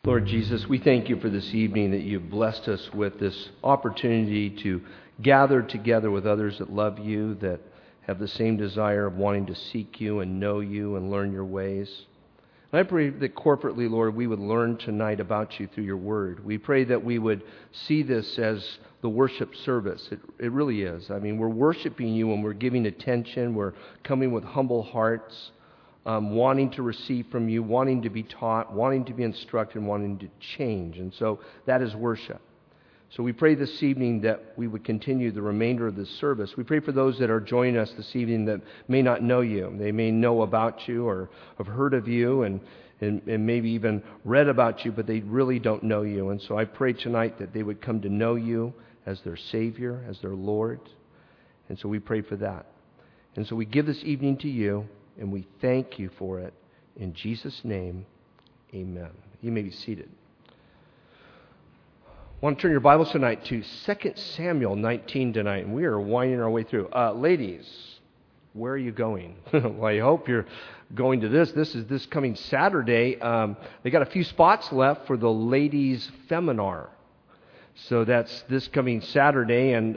Lord Jesus, we thank you for this evening that you've blessed us with this opportunity to gather together with others that love you, that have the same desire of wanting to seek you and know you and learn your ways. And I pray that corporately, Lord, we would learn tonight about you through your word. We pray that we would see this as the worship service. It really is. I mean, we're worshiping you and we're giving attention. We're coming with humble hearts, wanting to receive from you, wanting to be taught, wanting to be instructed, wanting to change. And so that is worship. So we pray this evening that we would continue the remainder of this service. We pray for those that are joining us this evening that may not know you. They may know about you or have heard of you and maybe even read about you, but they really don't know you. And so I pray tonight that they would come to know you as their Savior, as their Lord. And so we pray for that. And so we give this evening to you, and we thank you for it. In Jesus' name, amen. You may be seated. I want to turn your Bibles tonight to 2 Samuel 19 tonight, and we are winding our way through. Ladies, where are you going? Well, I hope you're going to this. This is this coming Saturday. They got a few spots left for the ladies' seminar. So that's this coming Saturday, and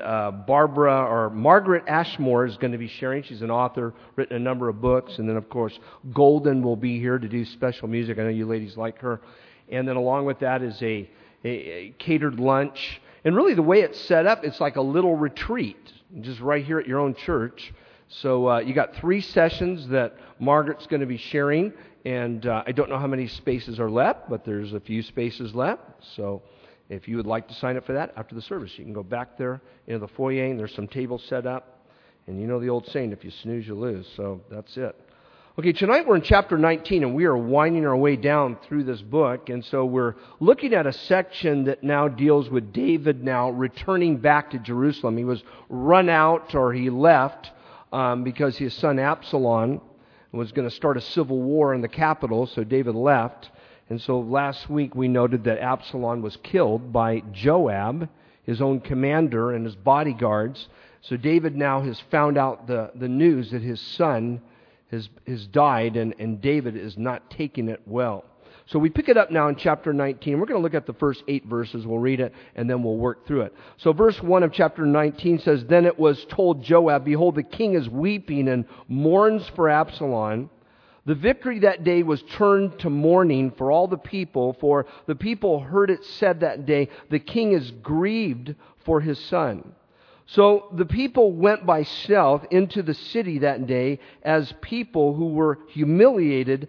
Margaret Ashmore is going to be sharing. She's an author, written a number of books, and then, of course, Golden will be here to do special music. I know you ladies like her. And then along with that is a catered lunch. And really the way it's set up, it's like a little retreat, just right here at your own church. So you got 3 sessions that Margaret's going to be sharing, and I don't know how many spaces are left, but there's a few spaces left. So if you would like to sign up for that after the service, you can go back there into the foyer, and there's some tables set up. And you know the old saying, if you snooze, you lose. So that's it. Okay, tonight we're in chapter 19, and we are winding our way down through this book. And so we're looking at a section that now deals with David now returning back to Jerusalem. He was run out, or he left, because his son Absalom was going to start a civil war in the capital, so David left. And so last week we noted that Absalom was killed by Joab, his own commander, and his bodyguards. So David now has found out the news that his son has died, and David is not taking it well. So we pick it up now in chapter 19. We're going to look at the first 8 verses. We'll read it, and then we'll work through it. So verse 1 of chapter 19 says, "Then it was told Joab, Behold, the king is weeping and mourns for Absalom. The victory that day was turned to mourning for all the people, for the people heard it said that day, The king is grieved for his son. So the people went by stealth into the city that day, as people who were humiliated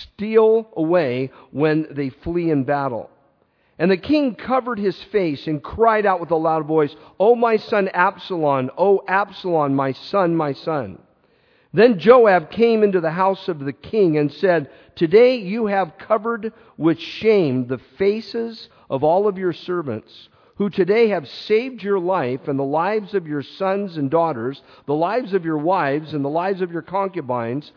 steal away when they flee in battle. And the king covered his face and cried out with a loud voice, O my son Absalom, O Absalom, my son, my son. Then Joab came into the house of the king and said, Today you have covered with shame the faces of all of your servants, who today have saved your life and the lives of your sons and daughters, the lives of your wives and the lives of your concubines,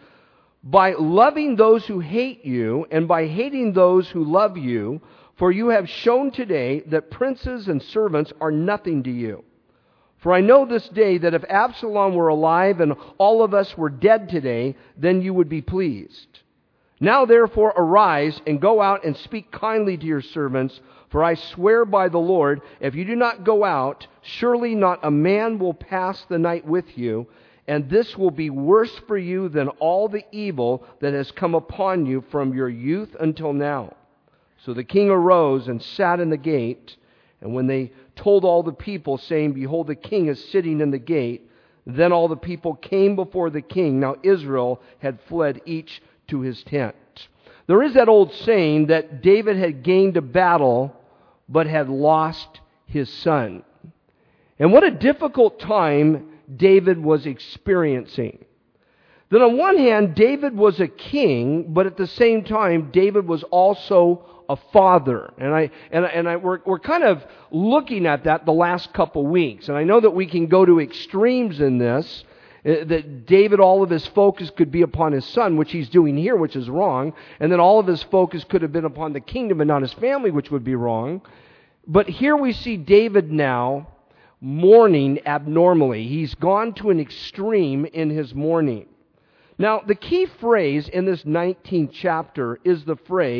by loving those who hate you and by hating those who love you, for you have shown today that princes and servants are nothing to you. For I know this day that if Absalom were alive and all of us were dead today, then you would be pleased. Now therefore arise and go out and speak kindly to your servants, for I swear by the Lord, if you do not go out, surely not a man will pass the night with you, and this will be worse for you than all the evil that has come upon you from your youth until now. So the king arose and sat in the gate, and when they told all the people, saying, Behold, the king is sitting in the gate, then all the people came before the king. Now Israel had fled each to his tent. There is that old saying that David had gained a battle, but had lost his son. And what a difficult time David was experiencing. Then on one hand, David was a king, but at the same time, David was also a father. We're kind of looking at that the last couple weeks. And I know that we can go to extremes in this, that David, all of his focus could be upon his son, which he's doing here, which is wrong. And then all of his focus could have been upon the kingdom and not his family, which would be wrong. But here we see David now mourning abnormally. He's gone to an extreme in his mourning. Now, the key phrase in this 19th chapter is the phrase,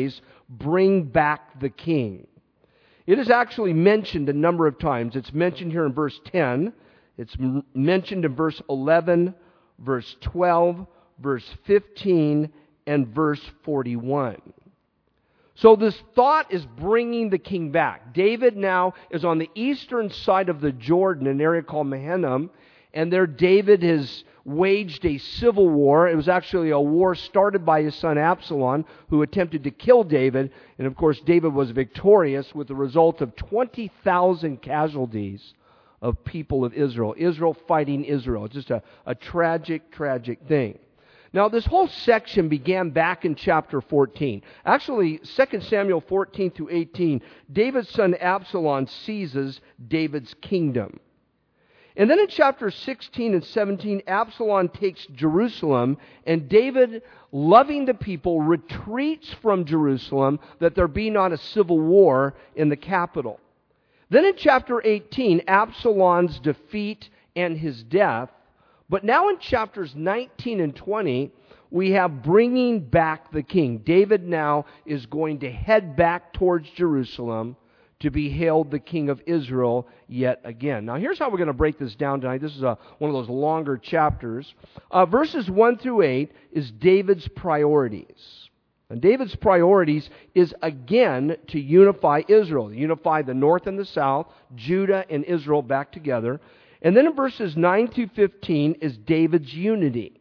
bring back the king. It is actually mentioned a number of times. It's mentioned here in verse 10. It's mentioned in verse 11, verse 12, verse 15, and verse 41. So this thought is bringing the king back. David now is on the eastern side of the Jordan, an area called Mahanaim, and there David has waged a civil war. It was actually a war started by his son Absalom, who attempted to kill David, and of course David was victorious with the result of 20,000 casualties of people of Israel. Israel fighting Israel. It's just a tragic, tragic thing. Now, this whole section began back in chapter 14. Actually, 2 Samuel 14 through 18, David's son Absalom seizes David's kingdom. And then in chapters 16 and 17, Absalom takes Jerusalem, and David, loving the people, retreats from Jerusalem that there be not a civil war in the capital. Then in chapter 18, Absalom's defeat and his death. But now in chapters 19 and 20, we have bringing back the king. David now is going to head back towards Jerusalem to be hailed the king of Israel yet again. Now here's how we're going to break this down tonight. This is one of those longer chapters. Verses 1 through 8 is David's priorities. And David's priorities is again to unify Israel, unify the north and the south, Judah and Israel back together. And then in verses 9 through 15 is David's unity.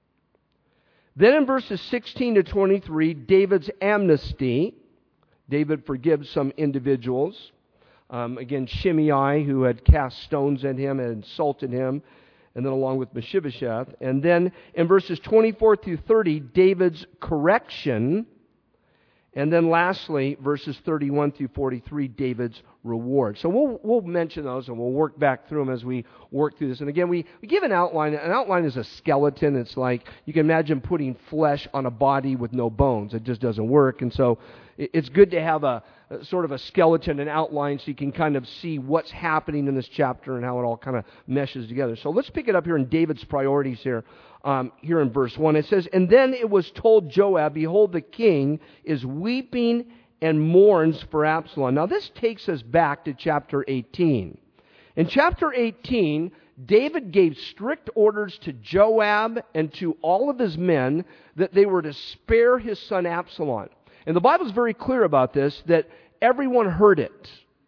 Then in verses 16 to 23, David's amnesty. David forgives some individuals. Again, Shimei, who had cast stones at him and insulted him, and then along with Mephibosheth. And then in verses 24 through 30, David's correction. And then lastly, verses 31 through 43, David's reward. So we'll mention those and we'll work back through them as we work through this. And again, we give an outline. An outline is a skeleton. It's like you can imagine putting flesh on a body with no bones. It just doesn't work. And so it's good to have a sort of a skeleton, an outline, so you can kind of see what's happening in this chapter and how it all kind of meshes together. So let's pick it up here in David's priorities here. Here in verse 1, it says, "And then it was told Joab, behold, the king is weeping and mourns for Absalom." Now this takes us back to chapter 18. In chapter 18, David gave strict orders to Joab and to all of his men that they were to spare his son Absalom. And the Bible is very clear about this, that everyone heard it.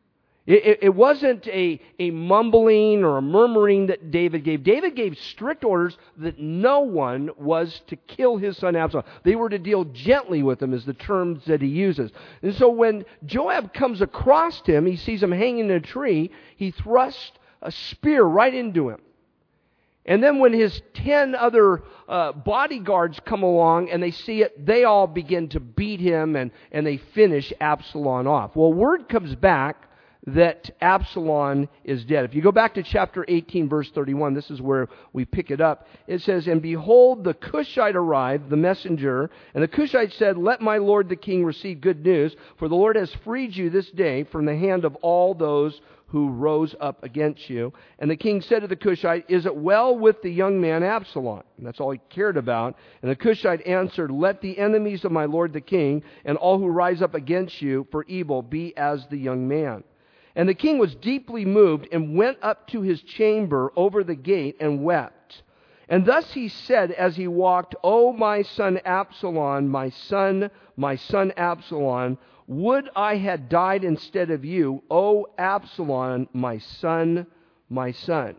It wasn't a mumbling or a murmuring that David gave. David gave strict orders that no one was to kill his son Absalom. They were to deal gently with him, is the terms that he uses. And so when Joab comes across him, he sees him hanging in a tree, he thrusts a spear right into him. And then when his 10 other bodyguards come along and they see it, they all begin to beat him and they finish Absalom off. Well, word comes back that Absalom is dead. If you go back to chapter 18, verse 31, this is where we pick it up. It says, "And behold, the Cushite arrived, the messenger, and the Cushite said, Let my lord the king receive good news, for the Lord has freed you this day from the hand of all those who rose up against you. And the king said to the Cushite, Is it well with the young man Absalom?" And that's all he cared about. And the Cushite answered, "Let the enemies of my lord the king, and all who rise up against you for evil, be as the young man." And the king was deeply moved and went up to his chamber over the gate and wept. And thus he said as he walked, "O my son Absalom, my son Absalom, would I had died instead of you, O Absalom, my son, my son."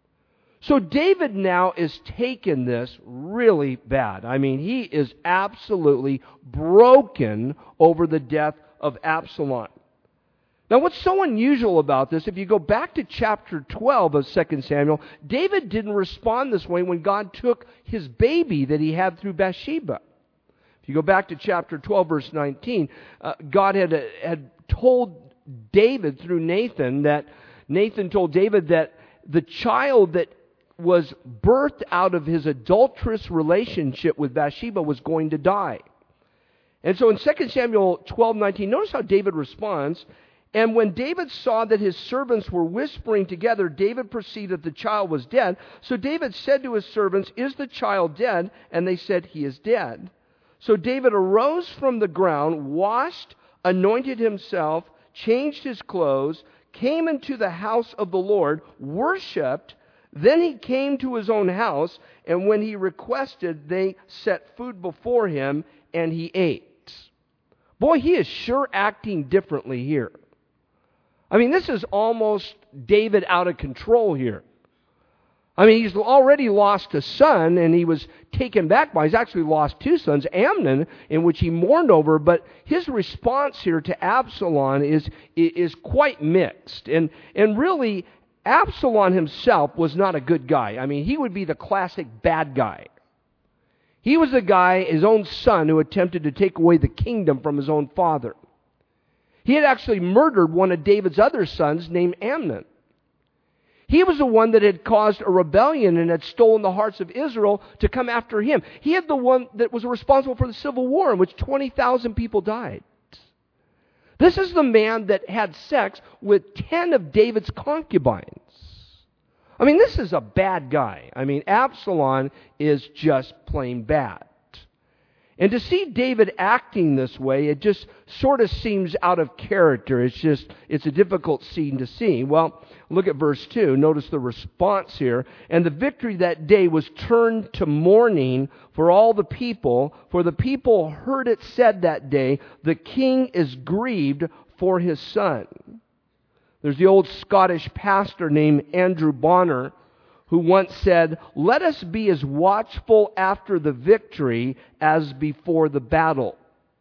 So David now is taking this really bad. I mean, he is absolutely broken over the death of Absalom. Now, what's so unusual about this, if you go back to chapter 12 of 2 Samuel, David didn't respond this way when God took his baby that he had through Bathsheba. If you go back to chapter 12, verse 19, God had told David through Nathan told David that the child that was birthed out of his adulterous relationship with Bathsheba was going to die. And so in 2 Samuel 12:19, notice how David responds. "And when David saw that his servants were whispering together, David perceived that the child was dead. So David said to his servants, 'Is the child dead?' And they said, 'He is dead.' So David arose from the ground, washed anointed himself, changed his clothes, came into the house of the Lord, worshipped. Then he came to his own house, and when he requested, they set food before him, and he ate. Boy, he is sure acting differently here. I mean, this is almost David out of control here. I mean, he's already lost a son, and he was taken back by, he's actually lost two sons, Amnon, in which he mourned over, but his response here to Absalom is quite mixed. And really, Absalom himself was not a good guy. I mean, he would be the classic bad guy. He was the guy, his own son, who attempted to take away the kingdom from his own father. He had actually murdered one of David's other sons named Amnon. He was the one that had caused a rebellion and had stolen the hearts of Israel to come after him. He had the one that was responsible for the civil war in which 20,000 people died. This is the man that had sex with 10 of David's concubines. I mean, this is a bad guy. I mean, Absalom is just plain bad. And to see David acting this way, it just sort of seems out of character. It's a difficult scene to see. Well, look at verse 2. Notice the response here. And the victory that day was turned to mourning for all the people, for the people heard it said that day, the king is grieved for his son. There's the old Scottish pastor named Andrew Bonner, who once said, "Let us be as watchful after the victory as before the battle."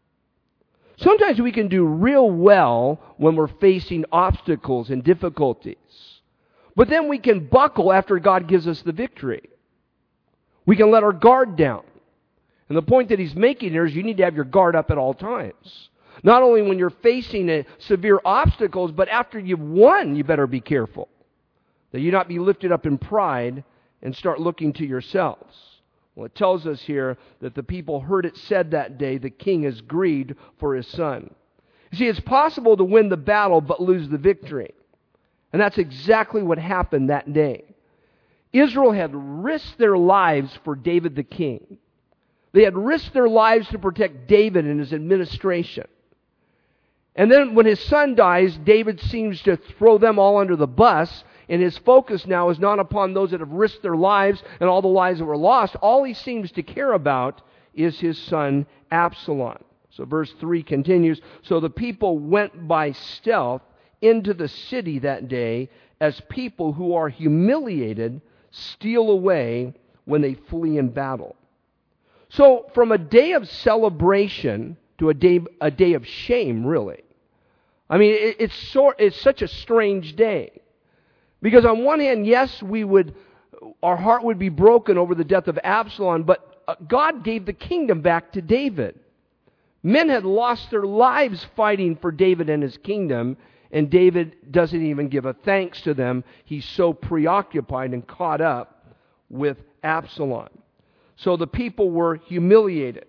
Sometimes we can do real well when we're facing obstacles and difficulties. But then we can buckle after God gives us the victory. We can let our guard down. And the point that he's making here is you need to have your guard up at all times. Not only when you're facing severe obstacles, but after you've won, you better be careful that you not be lifted up in pride and start looking to yourselves. Well, it tells us here that the people heard it said that day, the king is grieved for his son. You see, it's possible to win the battle but lose the victory. And that's exactly what happened that day. Israel had risked their lives for David the king. They had risked their lives to protect David and his administration. And then when his son dies, David seems to throw them all under the bus, and his focus now is not upon those that have risked their lives and all the lives that were lost. All he seems to care about is his son Absalom. So verse 3 continues, "So the people went by stealth into the city that day, as people who are humiliated steal away when they flee in battle." So from a day of celebration to a day of shame, really. I mean, it's such a strange day. Because on one hand, yes, our heart would be broken over the death of Absalom, but God gave the kingdom back to David. Men had lost their lives fighting for David and his kingdom, and David doesn't even give a thanks to them. He's so preoccupied and caught up with Absalom. So the people were humiliated.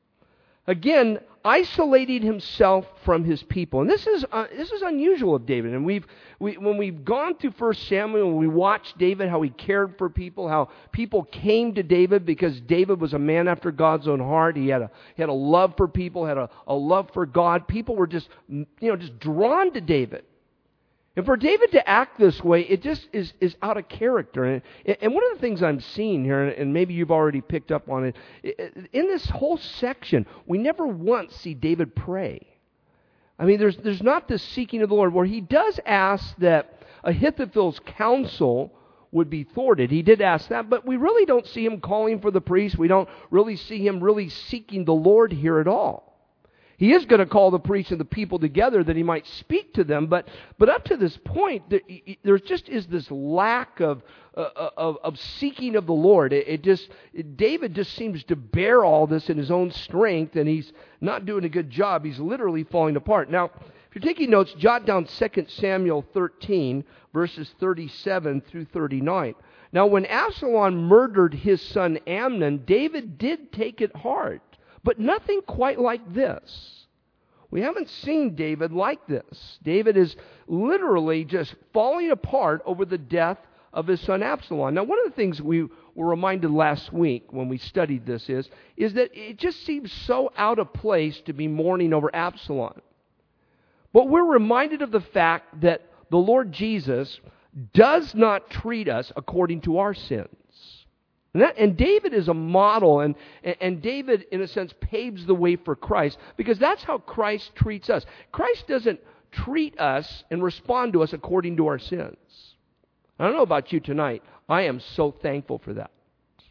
Again, isolating himself from his people. And this is unusual of David. And when we've gone through 1 Samuel and we watched David, how he cared for people, how people came to David because David was a man after God's own heart. He had a love for people, had a love for God. People were just drawn to David. And for David to act this way, it just is out of character. And one of the things I'm seeing here, and maybe you've already picked up on it, in this whole section, we never once see David pray. I mean, there's not this seeking of the Lord, where he does ask that Ahithophel's counsel would be thwarted. He did ask that, but we really don't see him calling for the priest. We don't really see him really seeking the Lord here at all. He is going to call the priests and the people together that he might speak to them, but up to this point, there just is this lack of seeking of the Lord. David just seems to bear all this in his own strength, and he's not doing a good job. He's literally falling apart. Now, if you're taking notes, jot down 2 Samuel 13, verses 37 through 39. Now, when Absalom murdered his son Amnon, David did take it hard. But nothing quite like this. We haven't seen David like this. David is literally just falling apart over the death of his son Absalom. Now, one of the things we were reminded last week when we studied this is that it just seems so out of place to be mourning over Absalom. But we're reminded of the fact that the Lord Jesus does not treat us according to our sins. And David is a model, and David, in a sense, paves the way for Christ, because that's how Christ treats us. Christ doesn't treat us and respond to us according to our sins. I don't know about you tonight. I am so thankful for that.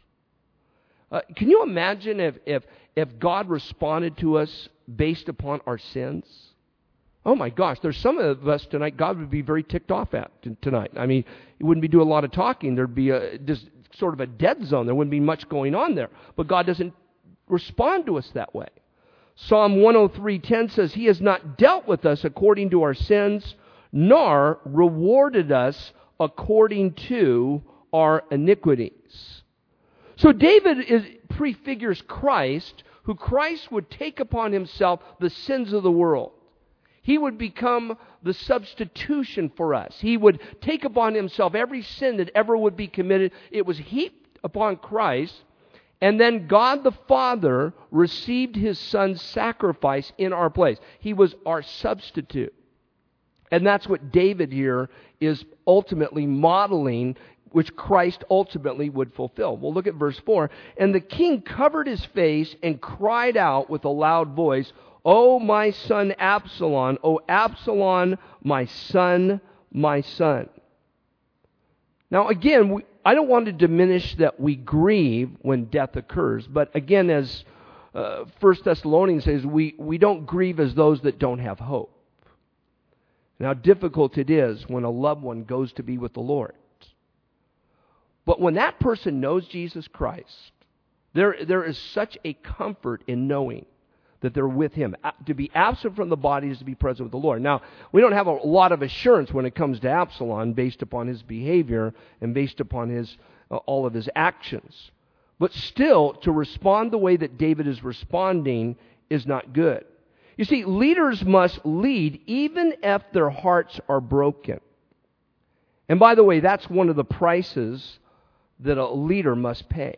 Can you imagine if God responded to us based upon our sins? Oh my gosh, there's some of us tonight God would be very ticked off at tonight. I mean, He wouldn't be doing a lot of talking. There'd be just sort of a dead zone. There wouldn't be much going on there. But God doesn't respond to us that way. Psalm 103:10 says, He has not dealt with us according to our sins, nor rewarded us according to our iniquities. So David prefigures Christ, who Christ would take upon Himself the sins of the world. He would become the substitution for us. He would take upon Himself every sin that ever would be committed. It was heaped upon Christ. And then God the Father received His Son's sacrifice in our place. He was our substitute. And that's what David here is ultimately modeling, which Christ ultimately would fulfill. Well, look at verse 4. And the king covered his face and cried out with a loud voice, O my son Absalom, O Absalom, my son, my son. Now again, I don't want to diminish that we grieve when death occurs, but again, as 1 Thessalonians says, we don't grieve as those that don't have hope. And how difficult it is when a loved one goes to be with the Lord. But when that person knows Jesus Christ, there is such a comfort in knowing that they're with Him. To be absent from the body is to be present with the Lord. Now, we don't have a lot of assurance when it comes to Absalom based upon his behavior and based upon all of his actions. But still, to respond the way that David is responding is not good. You see, leaders must lead even if their hearts are broken. And by the way, that's one of the prices that a leader must pay.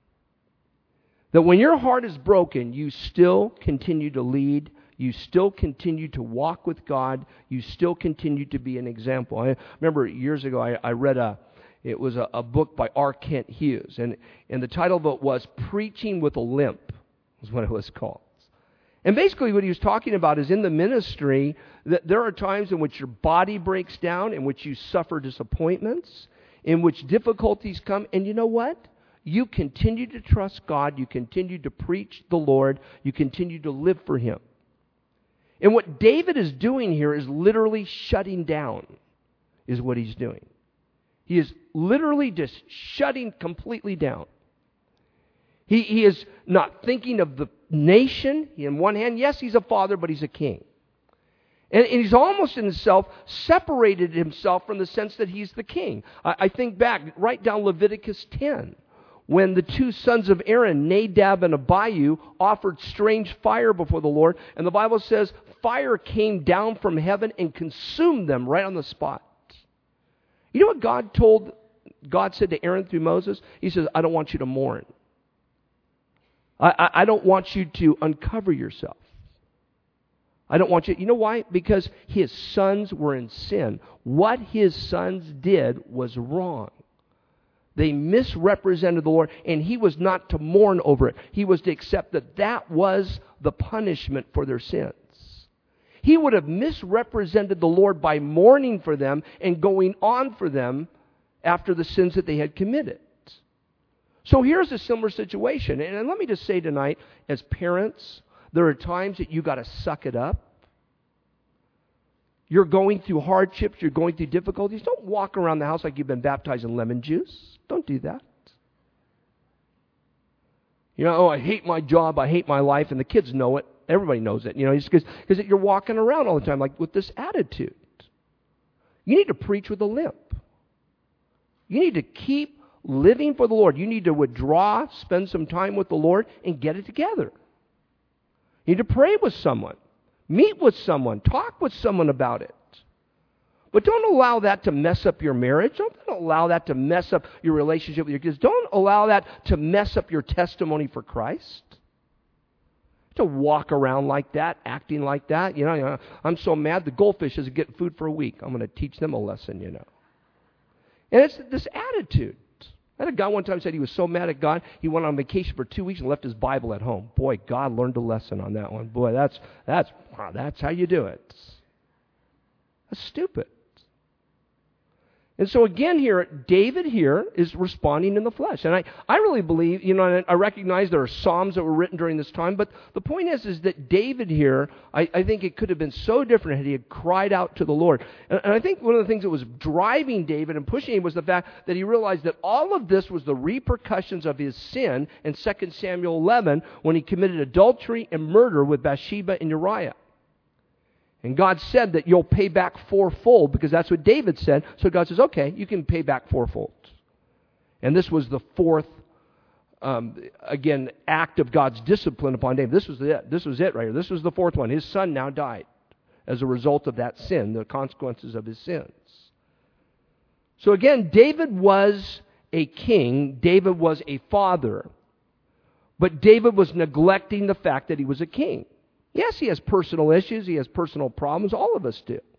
That when your heart is broken, you still continue to lead, you still continue to walk with God, you still continue to be an example. I remember years ago I read it was a book by R. Kent Hughes, and the title of it was Preaching with a Limp, was what it was called. And basically what he was talking about is in the ministry that there are times in which your body breaks down, in which you suffer disappointments, in which difficulties come, and you know what? You continue to trust God, you continue to preach the Lord, you continue to live for Him. And what David is doing here is literally shutting down, is what he's doing. He is literally just shutting completely down. He is not thinking of the nation. In one hand, yes, he's a father, but he's a king. And he's almost in himself separated himself from the sense that he's the king. I think back, right down Leviticus 10. When the two sons of Aaron, Nadab and Abihu, offered strange fire before the Lord, and the Bible says fire came down from heaven and consumed them right on the spot. You know what God said to Aaron through Moses? He says, I don't want you to mourn. I don't want you to uncover yourself. I don't want you, you know why? Because his sons were in sin. What his sons did was wrong. They misrepresented the Lord, and he was not to mourn over it. He was to accept that that was the punishment for their sins. He would have misrepresented the Lord by mourning for them and going on for them after the sins that they had committed. So here's a similar situation. And let me just say tonight, as parents, there are times that you got to suck it up. You're going through hardships, you're going through difficulties. Don't walk around the house like you've been baptized in lemon juice. Don't do that. You know, oh, I hate my job, I hate my life, and the kids know it. Everybody knows it. You know, because you're walking around all the time like with this attitude. You need to preach with a limp. You need to keep living for the Lord. You need to withdraw, spend some time with the Lord, and get it together. You need to pray with someone. Meet with someone. Talk with someone about it. But don't allow that to mess up your marriage. Don't allow that to mess up your relationship with your kids. Don't allow that to mess up your testimony for Christ. to walk around like that, acting like that. I'm so mad the goldfish isn't getting food for a week. I'm going to teach them a lesson, And it's this attitude. I had a guy one time said he was so mad at God, he went on vacation for 2 weeks and left his Bible at home. Boy, God learned a lesson on that one. Boy, that's how you do it. That's stupid. And so again here, David here is responding in the flesh. And I really believe, and I recognize there are Psalms that were written during this time, but the point is that David here, I think it could have been so different had he had cried out to the Lord. And I think one of the things that was driving David and pushing him was the fact that he realized that all of this was the repercussions of his sin in 2 Samuel 11 when he committed adultery and murder with Bathsheba and Uriah. And God said that you'll pay back fourfold because that's what David said. So God says, okay, you can pay back fourfold. And this was the fourth, act of God's discipline upon David. This was it right here. This was the fourth one. His son now died as a result of that sin, the consequences of his sins. So again, David was a king. David was a father. But David was neglecting the fact that he was a king. Yes, he has personal issues. He has personal problems. All of us do.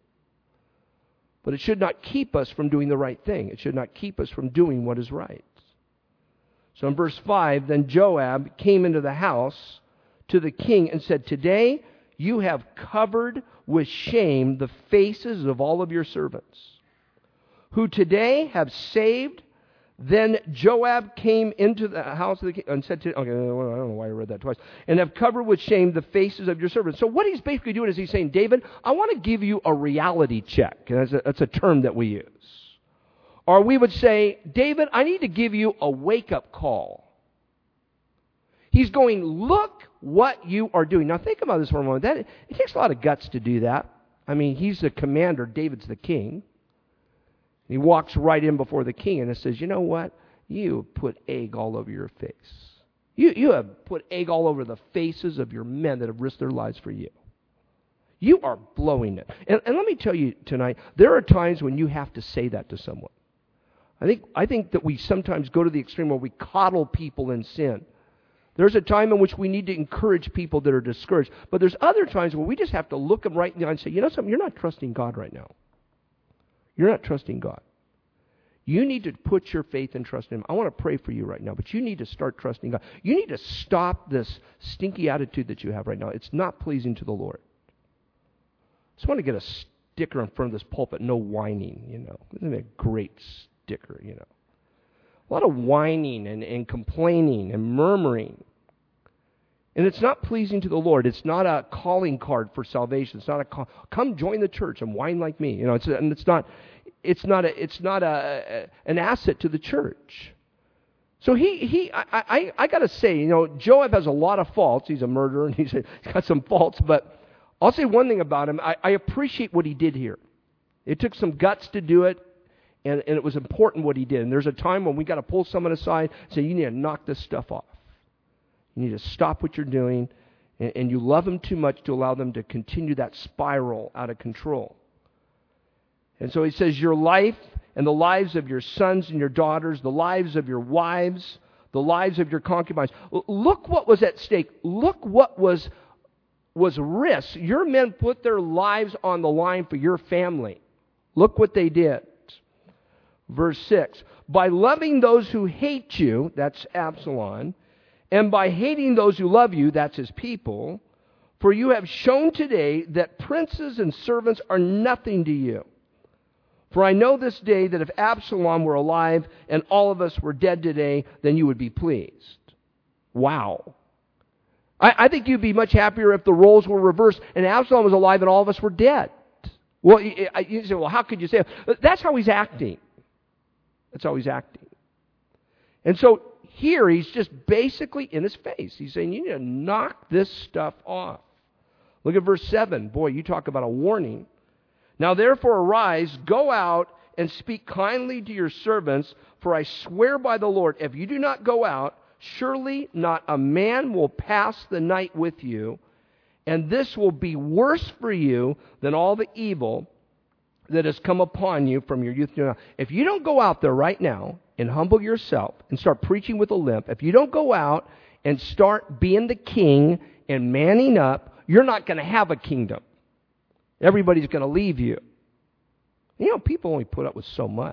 But it should not keep us from doing the right thing. It should not keep us from doing what is right. So in verse 5, then Joab came into the house to the king and said, today you have covered with shame the faces of all of your servants, who today have saved. Then Joab came into the house of the king and said to, okay, I don't know why I read that twice, and have covered with shame the faces of your servants. So what he's basically doing is he's saying, David, I want to give you a reality check. That's a term that we use. Or we would say, David, I need to give you a wake-up call. He's going, look what you are doing. Now think about this for a moment. It takes a lot of guts to do that. I mean, he's the commander, David's the king. He walks right in before the king and it says, you know what? You have put egg all over your face. You have put egg all over the faces of your men that have risked their lives for you. You are blowing it. And let me tell you tonight, there are times when you have to say that to someone. I think that we sometimes go to the extreme where we coddle people in sin. There's a time in which we need to encourage people that are discouraged. But there's other times where we just have to look them right in the eye and say, you know something, you're not trusting God right now. You're not trusting God. You need to put your faith and trust in Him. I want to pray for you right now, but you need to start trusting God. You need to stop this stinky attitude that you have right now. It's not pleasing to the Lord. I just want to get a sticker in front of this pulpit, no whining, Isn't it a great sticker, A lot of whining and complaining and murmuring. And it's not pleasing to the Lord. It's not a calling card for salvation. It's not a call. Come join the church and whine like me. It's not an asset to the church. So I got to say, Joab has a lot of faults. He's a murderer and he's got some faults. But I'll say one thing about him. I appreciate what he did here. It took some guts to do it, and it was important what he did. And there's a time when we got to pull someone aside and say, you need to knock this stuff off. You need to stop what you're doing, and you love them too much to allow them to continue that spiral out of control. And so he says, your life and the lives of your sons and your daughters, the lives of your wives, the lives of your concubines. Look what was at stake. Look what was risked. Your men put their lives on the line for your family. Look what they did. Verse 6, by loving those who hate you, that's Absalom, and by hating those who love you, that's his people, for you have shown today that princes and servants are nothing to you. For I know this day that if Absalom were alive and all of us were dead today, then you would be pleased. Wow. I think you'd be much happier if the roles were reversed and Absalom was alive and all of us were dead. Well, you say, well, how could you say that? That's how he's acting. That's how he's acting. And so here he's just basically in his face. He's saying, you need to knock this stuff off. Look at verse 7. Boy, you talk about a warning. Now therefore arise, go out, and speak kindly to your servants, for I swear by the Lord, if you do not go out, surely not a man will pass the night with you, and this will be worse for you than all the evil that has come upon you from your youth to now. If you don't go out there right now and humble yourself and start preaching with a limp, if you don't go out and start being the king and manning up, you're not going to have a kingdom. Everybody's going to leave you. You know, people only put up with so much.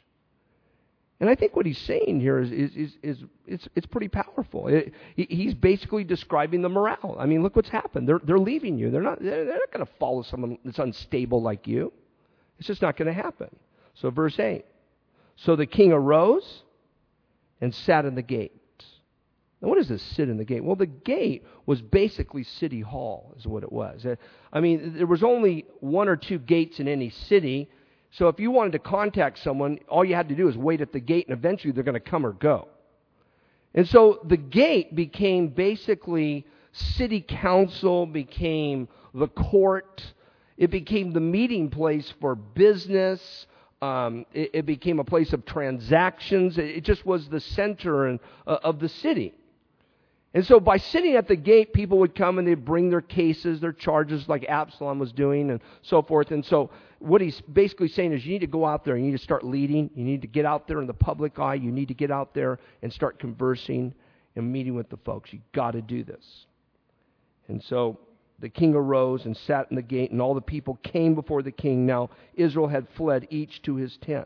And I think what he's saying here is it's pretty powerful. He's basically describing the morale. I mean, look what's happened. They're leaving you. They're not going to follow someone that's unstable like you. It's just not going to happen. So verse 8. So the king arose and sat in the gate. Now, what does this sit in the gate? Well, the gate was basically City Hall, is what it was. I mean, there was only one or two gates in any city. So if you wanted to contact someone, all you had to do is wait at the gate, and eventually they're going to come or go. And so the gate became basically city council, became the court. It became the meeting place for business. It became a place of transactions. It just was the center of the city. And so by sitting at the gate, people would come and they'd bring their cases, their charges, like Absalom was doing and so forth. And so what he's basically saying is you need to go out there, you need to start leading, you need to get out there in the public eye, you need to get out there and start conversing and meeting with the folks. You've got to do this. And so the king arose and sat in the gate, and all the people came before the king. Now Israel had fled each to his tent.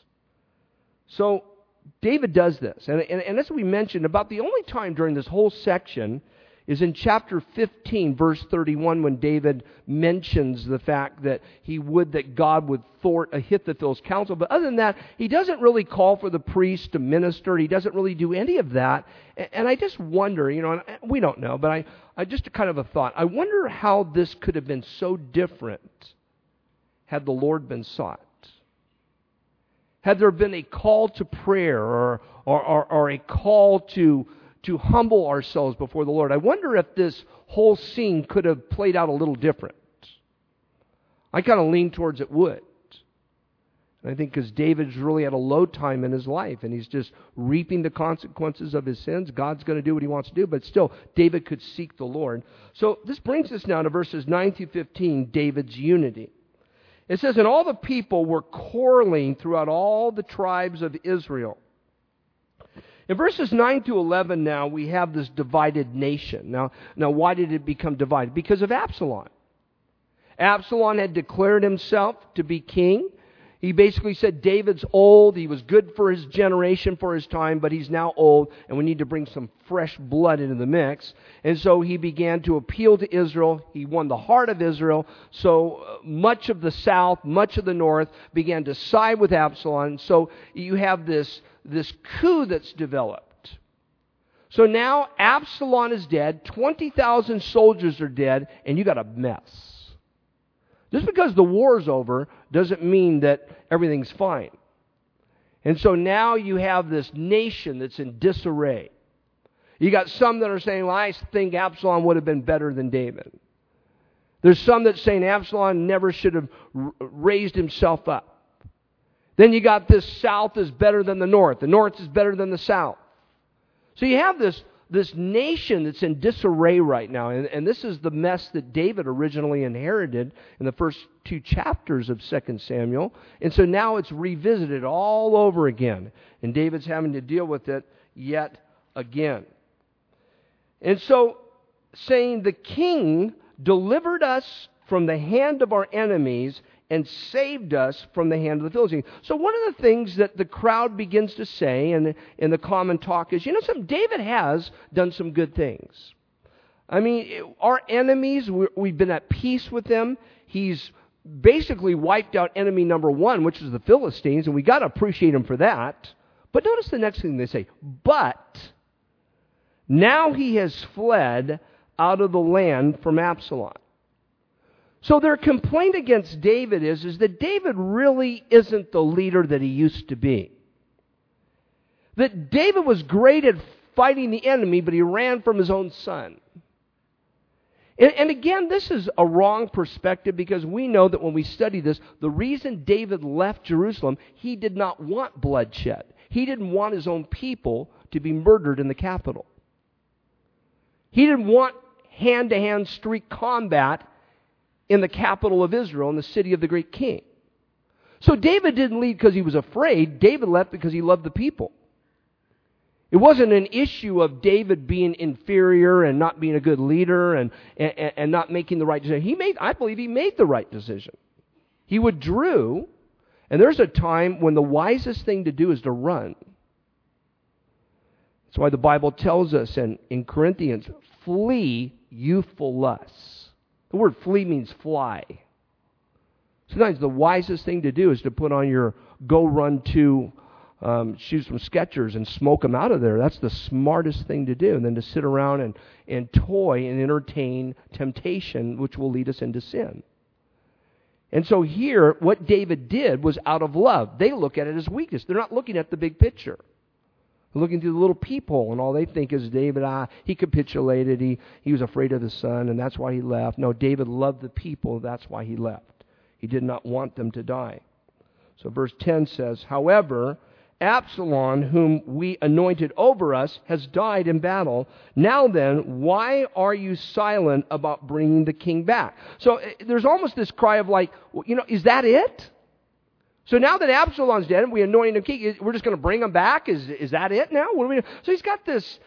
So David does this, and as we mentioned, about the only time during this whole section is in chapter 15, verse 31, when David mentions the fact that he would that God would thwart Ahithophel's counsel. But other than that, he doesn't really call for the priest to minister. He doesn't really do any of that. And I just wonder, and we don't know, but I just kind of a thought. I wonder how this could have been so different had the Lord been sought. Had there been a call to prayer or a call to humble ourselves before the Lord, I wonder if this whole scene could have played out a little different. I kind of lean towards it would. And I think because David's really at a low time in his life, and he's just reaping the consequences of his sins. God's going to do what he wants to do, but still, David could seek the Lord. So this brings us now to verses 9 through 15, David's unity. It says, and all the people were quarreling throughout all the tribes of Israel. In verses 9 to 11 now, we have this divided nation. Now, why did it become divided? Because of Absalom. Absalom had declared himself to be king. He basically said, David's old, he was good for his generation, for his time, but he's now old, and we need to bring some fresh blood into the mix. And so he began to appeal to Israel. He won the heart of Israel. So much of the south, much of the north began to side with Absalom. So you have this coup that's developed. So now Absalom is dead, 20,000 soldiers are dead, and you got a mess. Just because the war's over doesn't mean that everything's fine. And so now you have this nation that's in disarray. You got some that are saying, well, I think Absalom would have been better than David. There's some that saying Absalom never should have raised himself up. Then you got this south is better than the north is better than the south. So you have this nation that's in disarray right now. And this is the mess that David originally inherited in the first 2 chapters of 2 Samuel. And so now it's revisited all over again. And David's having to deal with it yet again. And so saying the king delivered us from the hand of our enemies and saved us from the hand of the Philistines. So one of the things that the crowd begins to say and in the common talk is, David has done some good things. I mean, our enemies, we've been at peace with them. He's basically wiped out enemy number 1, which is the Philistines, and we got to appreciate him for that. But notice the next thing they say, but now he has fled out of the land from Absalom. So their complaint against David is that David really isn't the leader that he used to be. That David was great at fighting the enemy, but he ran from his own son. And again, this is a wrong perspective because we know that when we study this, the reason David left Jerusalem, he did not want bloodshed. He didn't want his own people to be murdered in the capital. He didn't want hand-to-hand street combat in the capital of Israel, in the city of the great king. So David didn't leave because he was afraid. David left because he loved the people. It wasn't an issue of David being inferior and not being a good leader and not making the right decision. I believe he made the right decision. He withdrew, and there's a time when the wisest thing to do is to run. That's why the Bible tells us in Corinthians, flee youthful lusts. The word flee means fly. Sometimes the wisest thing to do is to put on your Go Run 2 shoes from Skechers and smoke them out of there. That's the smartest thing to do, than to sit around and toy and entertain temptation, which will lead us into sin. And so here, what David did was out of love. They look at it as weakness. They're not looking at the big picture. They're looking through the little peephole, and all they think is David, he capitulated, he was afraid of the son, and that's why he left. No, David loved the people, that's why he left. He did not want them to die. So verse 10 says, however, Absalom, whom we anointed over us, has died in battle. Now then, why are you silent about bringing the king back? So there's almost this cry of like, is that it? So now that Absalom's dead and we anointed him king, we're just going to bring him back? Is that it now? What are we doing? So he's got this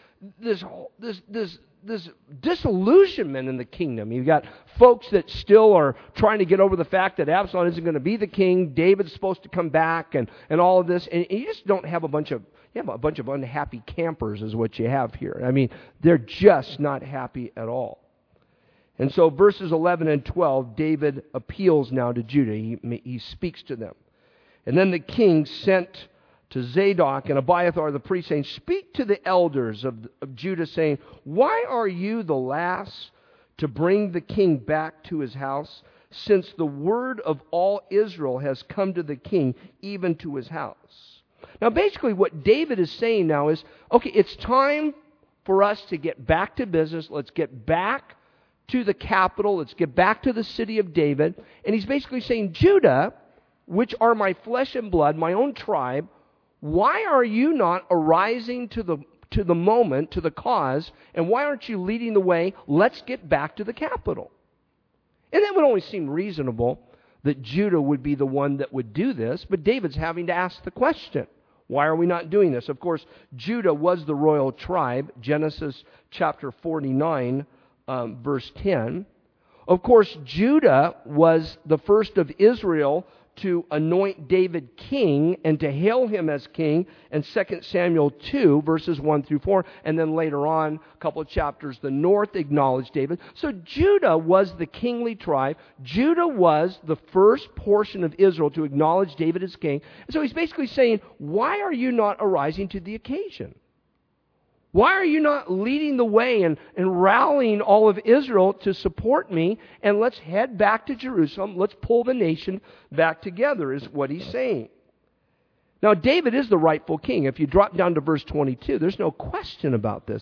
disillusionment in the kingdom. You've got folks that still are trying to get over the fact that Absalom isn't going to be the king. David's supposed to come back and all of this. And you just don't have a bunch of unhappy campers is what you have here. I mean, they're just not happy at all. And so verses 11 and 12, David appeals now to Judah. He speaks to them. And then the king sent to Zadok and Abiathar the priest, saying, speak to the elders of Judah, saying, why are you the last to bring the king back to his house, since the word of all Israel has come to the king, even to his house? Now basically what David is saying now is, okay, it's time for us to get back to business. Let's get back to the capital. Let's get back to the city of David. And he's basically saying, Judah, which are my flesh and blood, my own tribe, why are you not arising to the moment, to the cause, and why aren't you leading the way? Let's get back to the capital. And that would only seem reasonable that Judah would be the one that would do this, but David's having to ask the question, why are we not doing this? Of course, Judah was the royal tribe, Genesis chapter 49, verse 10. Of course, Judah was the first of Israel to anoint David king and to hail him as king in 2 Samuel 2, verses 1 through 4. And then later on, a couple of chapters, the north acknowledged David. So Judah was the kingly tribe. Judah was the first portion of Israel to acknowledge David as king. And so he's basically saying, why are you not arising to the occasion? Why are you not leading the way and rallying all of Israel to support me? And let's head back to Jerusalem. Let's pull the nation back together, is what he's saying. Now, David is the rightful king. If you drop down to verse 22, there's no question about this.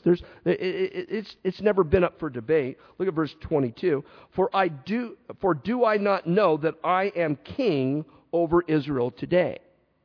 It's never been up for debate. Look at verse 22. For do I not know that I am king over Israel today?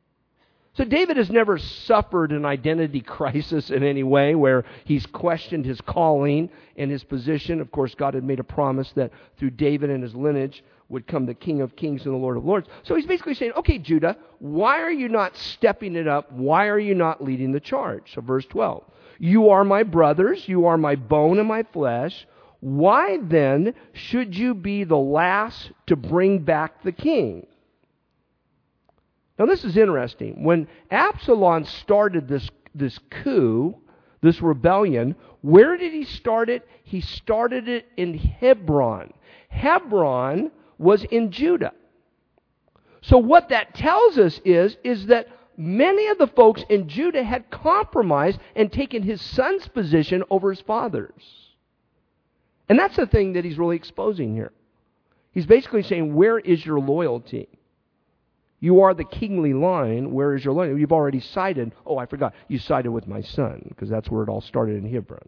So David has never suffered an identity crisis in any way where he's questioned his calling and his position. Of course, God had made a promise that through David and his lineage would come the King of Kings and the Lord of Lords. So he's basically saying, okay, Judah, why are you not stepping it up? Why are you not leading the charge? So verse 12, you are my brothers, you are my bone and my flesh. Why then should you be the last to bring back the king? Now this is interesting. When Absalom started this coup, this rebellion, where did he start it? He started it in Hebron. Hebron was in Judah. So what that tells us is that many of the folks in Judah had compromised and taken his son's position over his father's. And that's the thing that he's really exposing here. He's basically saying, where is your loyalty? You are the kingly line. Where is your loyalty? You've already sided. Oh, I forgot. You sided with my son, because that's where it all started in Hebron.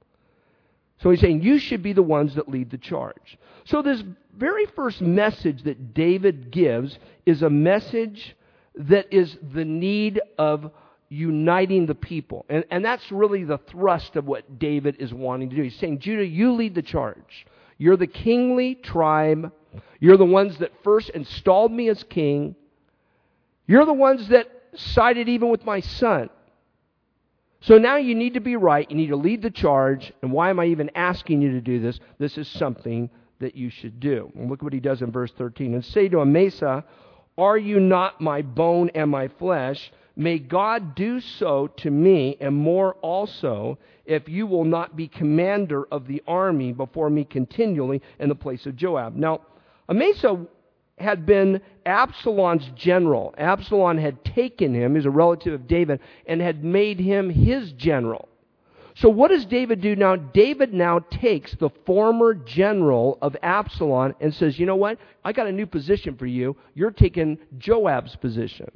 So he's saying, you should be the ones that lead the charge. So this very first message that David gives is a message that is the need of uniting the people. And that's really the thrust of what David is wanting to do. He's saying, Judah, you lead the charge. You're the kingly tribe. You're the ones that first installed me as king. You're the ones that sided even with my son. So now you need to be right. You need to lead the charge. And why am I even asking you to do this? This is something that you should do. And look what he does in verse 13. And say to Amasa, are you not my bone and my flesh? May God do so to me and more also, if you will not be commander of the army before me continually in the place of Joab. Now, Amasa had been Absalom's general. Absalom had taken him, he's a relative of David, and had made him his general. So what does David do now? David now takes the former general of Absalom and says, you know what? I got a new position for you. You're taking Joab's position.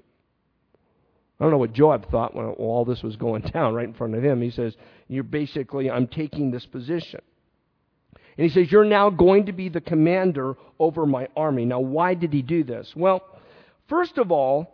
I don't know what Joab thought when all this was going down right in front of him. He says, I'm taking this position. And he says, you're now going to be the commander over my army. Now, why did he do this? Well, first of all,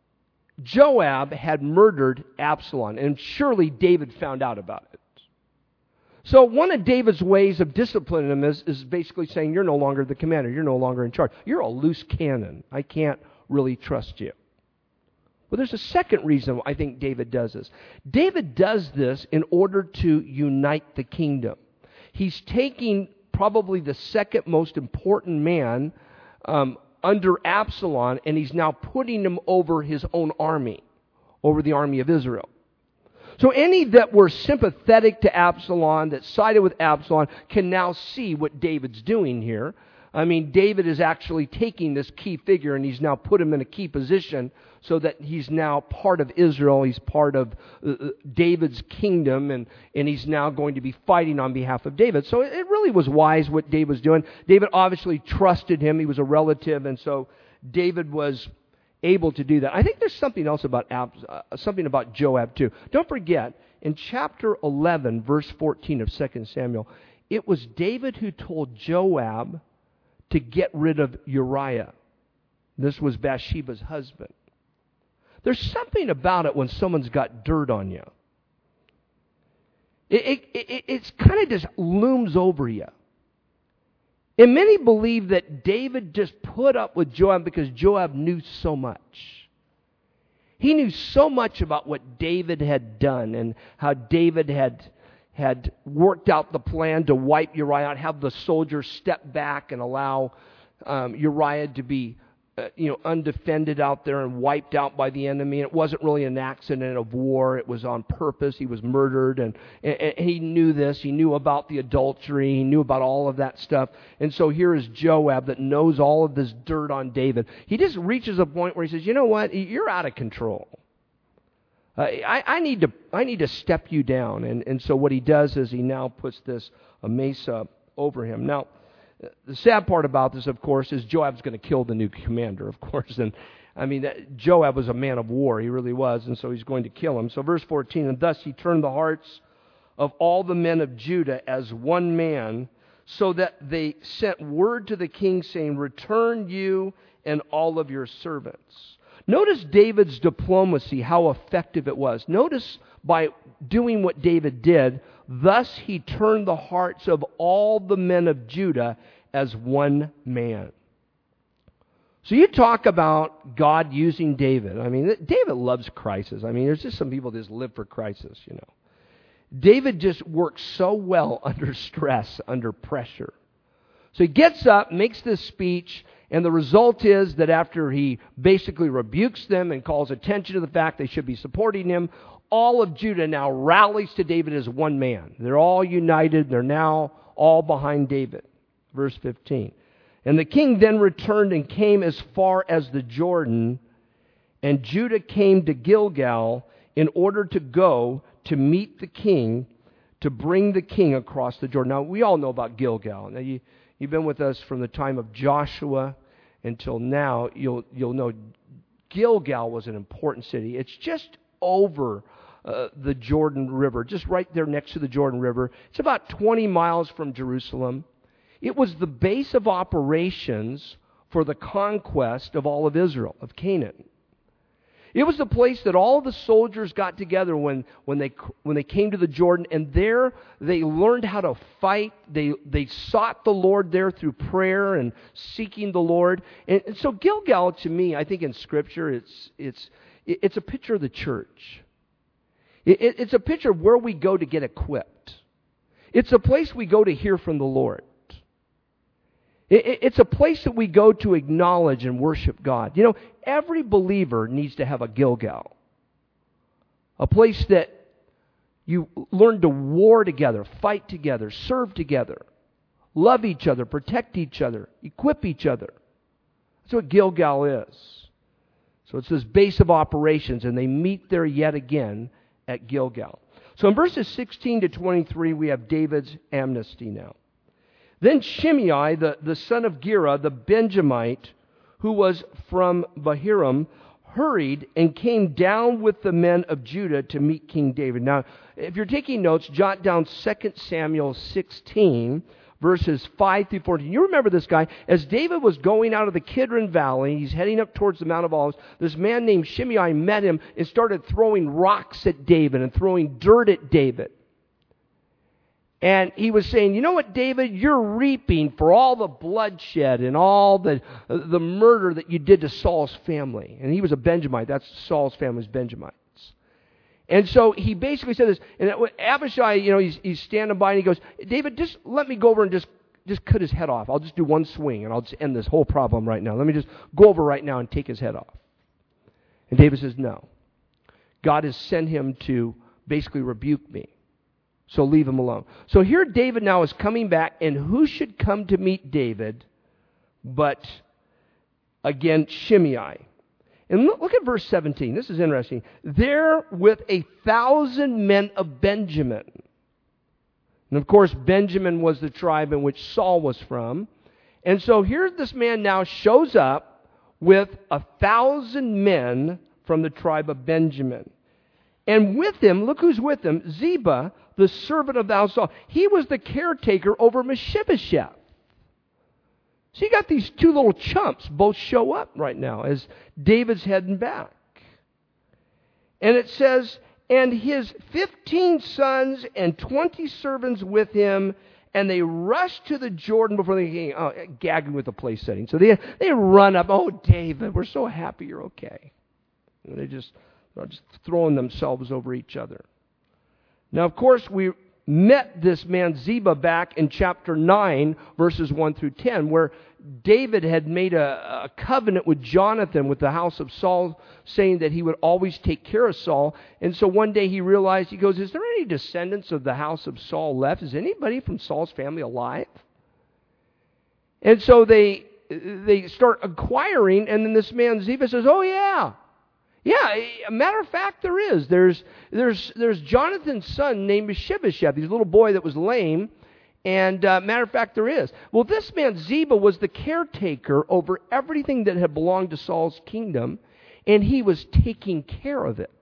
Joab had murdered Absalom, and surely David found out about it. So one of David's ways of disciplining him is basically saying, you're no longer the commander. You're no longer in charge. You're a loose cannon. I can't really trust you. Well, there's a second reason I think David does this. David does this in order to unite the kingdom. He's taking probably the second most important man under Absalom, and he's now putting him over his own army, over the army of Israel. So any that were sympathetic to Absalom, that sided with Absalom, can now see what David's doing here. I mean, David is actually taking this key figure and he's now put him in a key position so that he's now part of Israel. He's part of David's kingdom, and he's now going to be fighting on behalf of David. So it really was wise what David was doing. David obviously trusted him. He was a relative, and so David was able to do that. I think there's something else about Joab too. Don't forget, in chapter 11, verse 14 of 2 Samuel, it was David who told Joab to get rid of Uriah. This was Bathsheba's husband. There's something about it when someone's got dirt on you. It's kind of just looms over you. And many believe that David just put up with Joab because Joab knew so much. He knew so much about what David had done and how David had worked out the plan to wipe Uriah out, have the soldiers step back and allow Uriah to be undefended out there and wiped out by the enemy. And it wasn't really an accident of war. It was on purpose. He was murdered, and he knew this. He knew about the adultery. He knew about all of that stuff. And so here is Joab that knows all of this dirt on David. He just reaches a point where he says, you know what? You're out of control. I need to step you down. And so what he does is he now puts this Amasa over him. Now, the sad part about this, of course, is Joab's going to kill the new commander, of course. And I mean, Joab was a man of war. He really was. And so he's going to kill him. So verse 14, and thus he turned the hearts of all the men of Judah as one man, so that they sent word to the king saying, return you and all of your servants. Notice David's diplomacy, how effective it was. Notice by doing what David did, thus he turned the hearts of all the men of Judah as one man. So you talk about God using David. I mean, David loves crisis. I mean, there's just some people that just live for crisis, you know. David just works so well under stress, under pressure. So he gets up, makes this speech, and the result is that after he basically rebukes them and calls attention to the fact they should be supporting him, all of Judah now rallies to David as one man. They're all united. They're now all behind David. Verse 15. And the king then returned and came as far as the Jordan, and Judah came to Gilgal in order to go to meet the king, to bring the king across the Jordan. Now, we all know about Gilgal. Now, you've been with us from the time of Joshua until now. You'll know Gilgal was an important city. It's just over the Jordan River, just right there next to the Jordan River. It's about 20 miles from Jerusalem. It was the base of operations for the conquest of all of Israel, of Canaan. It was the place that all the soldiers got together when they came to the Jordan, and there they learned how to fight. They sought the Lord there through prayer and seeking the Lord. And so Gilgal, to me, I think in Scripture, it's a picture of the church. It's a picture of where we go to get equipped. It's a place we go to hear from the Lord. It's a place that we go to acknowledge and worship God. You know, every believer needs to have a Gilgal. A place that you learn to war together, fight together, serve together, love each other, protect each other, equip each other. That's what Gilgal is. So it's this base of operations, and they meet there yet again at Gilgal. So in verses 16 to 23, we have David's amnesty now. Then Shimei, the son of Gera, the Benjamite, who was from Bahurim, hurried and came down with the men of Judah to meet King David. Now, if you're taking notes, jot down 2 Samuel 16, verses 5 through 14. You remember this guy. As David was going out of the Kidron Valley, he's heading up towards the Mount of Olives, this man named Shimei met him and started throwing rocks at David and throwing dirt at David. And he was saying, you know what, David, you're reaping for all the bloodshed and all the murder that you did to Saul's family. And he was a Benjamite. That's Saul's family's Benjamites. And so he basically said this. And Abishai, you know, he's standing by and he goes, David, just let me go over and just cut his head off. I'll just do one swing and I'll just end this whole problem right now. Let me just go over right now and take his head off. And David says, no. God has sent him to basically rebuke me. So leave him alone. So here David now is coming back, and who should come to meet David but, again, Shimei. And look at verse 17. This is interesting. There with 1,000 men of Benjamin. And of course, Benjamin was the tribe in which Saul was from. And so here this man now shows up with 1,000 men from the tribe of Benjamin. And with him, look who's with him, Ziba, the servant of thou Saul. He was the caretaker over Mephibosheth. So you got these two little chumps both show up right now as David's heading back. And it says, and his 15 sons and 20 servants with him, and they rushed to the Jordan before the king, gagging with the place setting. So they run up, oh, David, we're so happy you're okay. And they're just throwing themselves over each other. Now, of course, we met this man Ziba back in chapter 9, verses 1 through 10, where David had made a covenant with Jonathan with the house of Saul, saying that he would always take care of Saul. And so one day he realized, he goes, is there any descendants of the house of Saul left? Is anybody from Saul's family alive? And so they start inquiring, and then this man Ziba says, oh yeah. Yeah, a matter of fact, there is. There's Jonathan's son named Mephibosheth, his little boy that was lame. And matter of fact, there is. Well, this man Ziba was the caretaker over everything that had belonged to Saul's kingdom, and he was taking care of it.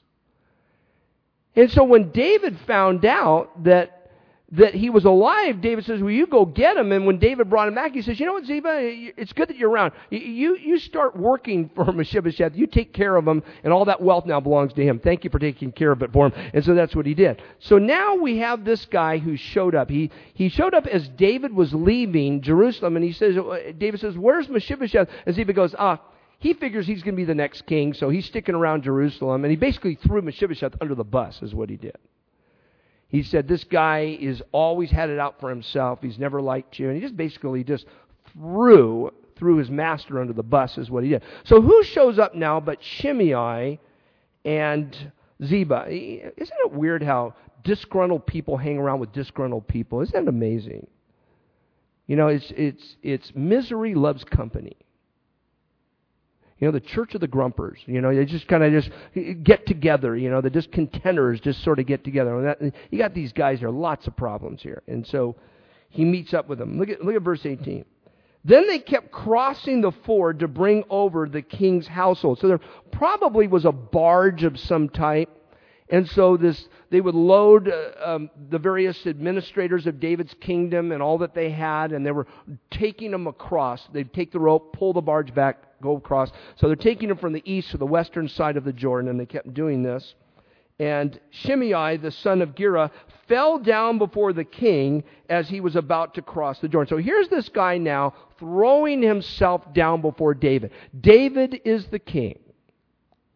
And so when David found out that he was alive, David says, well, you go get him. And when David brought him back, he says, you know what, Ziba, it's good that you're around. You start working for Mephibosheth. You take care of him, and all that wealth now belongs to him. Thank you for taking care of it for him. And so that's what he did. So now we have this guy who showed up. He showed up as David was leaving Jerusalem, and David says, where's Mephibosheth? And Ziba goes, he figures he's going to be the next king, so he's sticking around Jerusalem. And he basically threw Mephibosheth under the bus, is what he did. He said, this guy is always had it out for himself. He's never liked you. And he just basically threw his master under the bus is what he did. So who shows up now but Shimei and Ziba? Isn't it weird how disgruntled people hang around with disgruntled people? Isn't that amazing? You know, it's misery loves company. You know, the church of the grumpers, you know, they just kind of get together, you know, the discontenters just sort of get together. And you got these guys, there are lots of problems here. And so he meets up with them. Look at verse 18. Then they kept crossing the ford to bring over the king's household. So there probably was a barge of some type. And so they would load the various administrators of David's kingdom and all that they had, and they were taking them across. They'd take the rope, pull the barge back, go across. So they're taking them from the east to the western side of the Jordan, and they kept doing this. And Shimei, the son of Gera, fell down before the king as he was about to cross the Jordan. So here's this guy now throwing himself down before David. David is the king.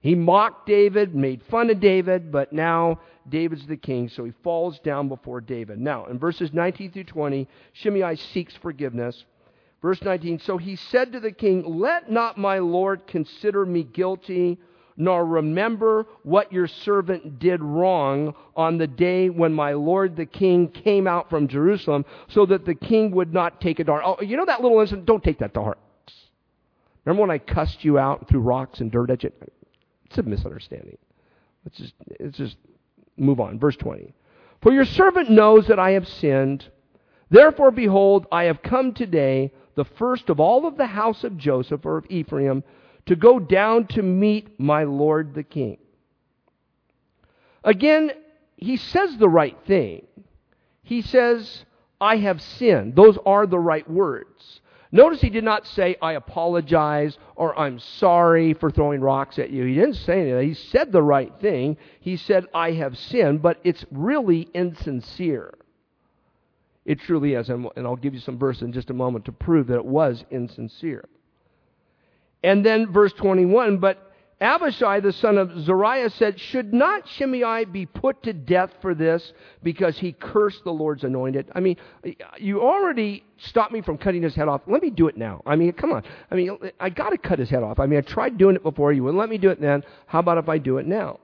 He mocked David, made fun of David, but now David's the king, so he falls down before David. Now, in verses 19 through 20, Shimei seeks forgiveness. Verse 19, so he said to the king, let not my lord consider me guilty, nor remember what your servant did wrong on the day when my lord the king came out from Jerusalem, so that the king would not take it to heart. Oh, you know that little incident? Don't take that to heart. Remember when I cussed you out and threw rocks and dirt at you? It's a misunderstanding. Let's just move on. Verse 20. For your servant knows that I have sinned. Therefore, behold, I have come today, the first of all of the house of Joseph or of Ephraim, to go down to meet my lord the king. Again, he says the right thing. He says, I have sinned. Those are the right words. Notice he did not say, I apologize, or I'm sorry for throwing rocks at you. He didn't say anything. He said the right thing. He said, I have sinned, but it's really insincere. It truly is, and I'll give you some verses in just a moment to prove that it was insincere. And then verse 21, but Abishai, the son of Zeruiah, said, should not Shimei be put to death for this because he cursed the Lord's anointed? I mean, you already stopped me from cutting his head off. Let me do it now. I mean, come on. I mean, I got to cut his head off. I mean, I tried doing it before. You wouldn't let me do it then. How about if I do it now?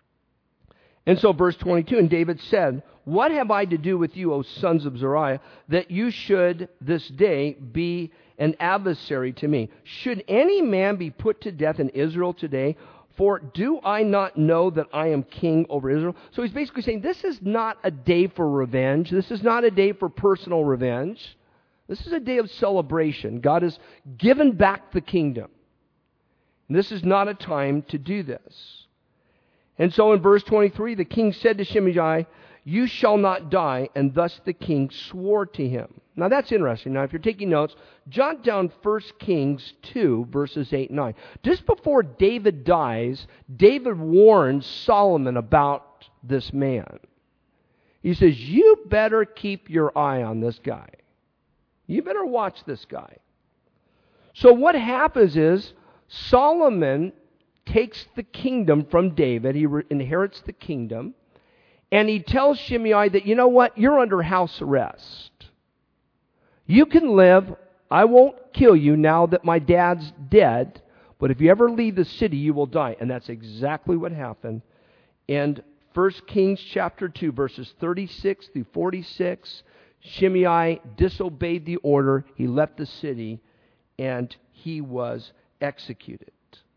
And so verse 22, and David said, what have I to do with you, O sons of Zeruiah, that you should this day be an adversary to me? Should any man be put to death in Israel today? For do I not know that I am king over Israel? So he's basically saying this is not a day for revenge. This is not a day for personal revenge. This is a day of celebration. God has given back the kingdom. And this is not a time to do this. And so in verse 23, the king said to Shimei, you shall not die, and thus the king swore to him. Now that's interesting. Now if you're taking notes, jot down 1 Kings 2, verses 8 and 9. Just before David dies, David warns Solomon about this man. He says, you better keep your eye on this guy. You better watch this guy. So what happens is, Solomon takes the kingdom from David. He inherits the kingdom. And he tells Shimei that, you know what? You're under house arrest. You can live. I won't kill you now that my dad's dead. But if you ever leave the city, you will die. And that's exactly what happened. In 1 Kings chapter 2, verses 36 through 46, Shimei disobeyed the order. He left the city, and he was executed.